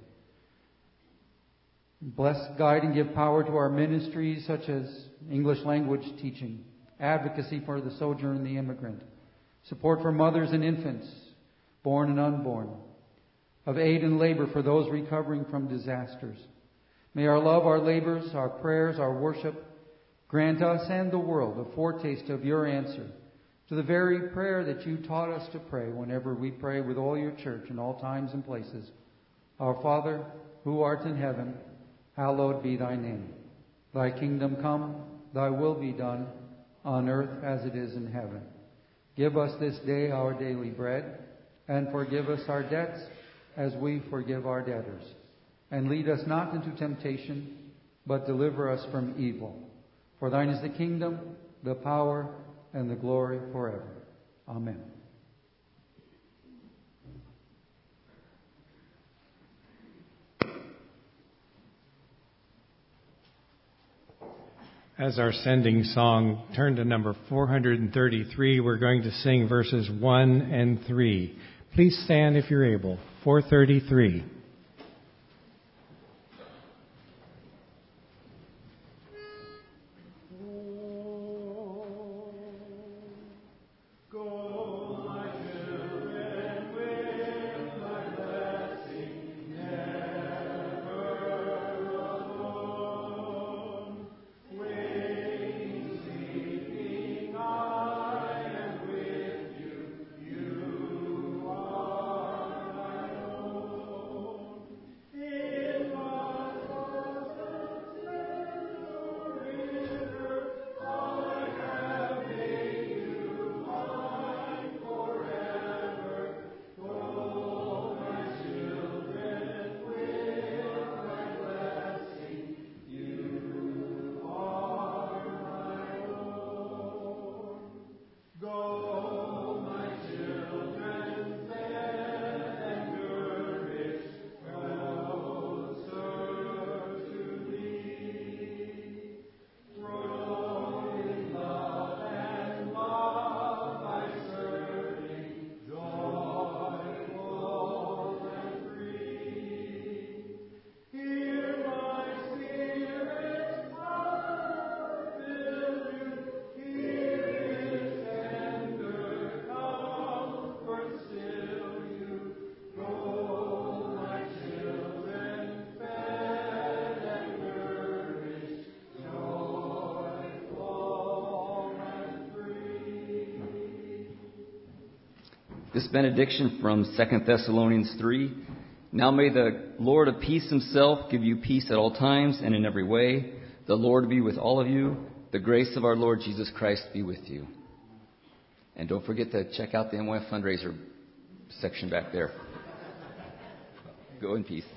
[SPEAKER 7] Bless, guide, and give power to our ministries such as English language teaching, advocacy for the sojourner and the immigrant, support for mothers and infants, born and unborn, of aid and labor for those recovering from disasters. May our love, our labors, our prayers, our worship grant us and the world a foretaste of your answer to the very prayer that you taught us to pray whenever we pray with all your church in all times and places. Our Father, who art in heaven, hallowed be thy name. Thy kingdom come, thy will be done, on earth as it is in heaven. Give us this day our daily bread, and forgive us our debts as we forgive our debtors. And lead us not into temptation, but deliver us from evil. For thine is the kingdom, the power, and the glory forever. Amen.
[SPEAKER 3] As our sending song, turn to number four hundred thirty-three. We're going to sing verses one and three. Please stand if you're able. four thirty-three.
[SPEAKER 10] Go, my children, with my blessing never alone.
[SPEAKER 1] this benediction from Second Thessalonians three. Now may the Lord of peace himself give you peace at all times and in every way. The Lord be with all of you. The grace of our Lord Jesus Christ be with you. And don't forget to check out the M Y F fundraiser section back there. Go in peace.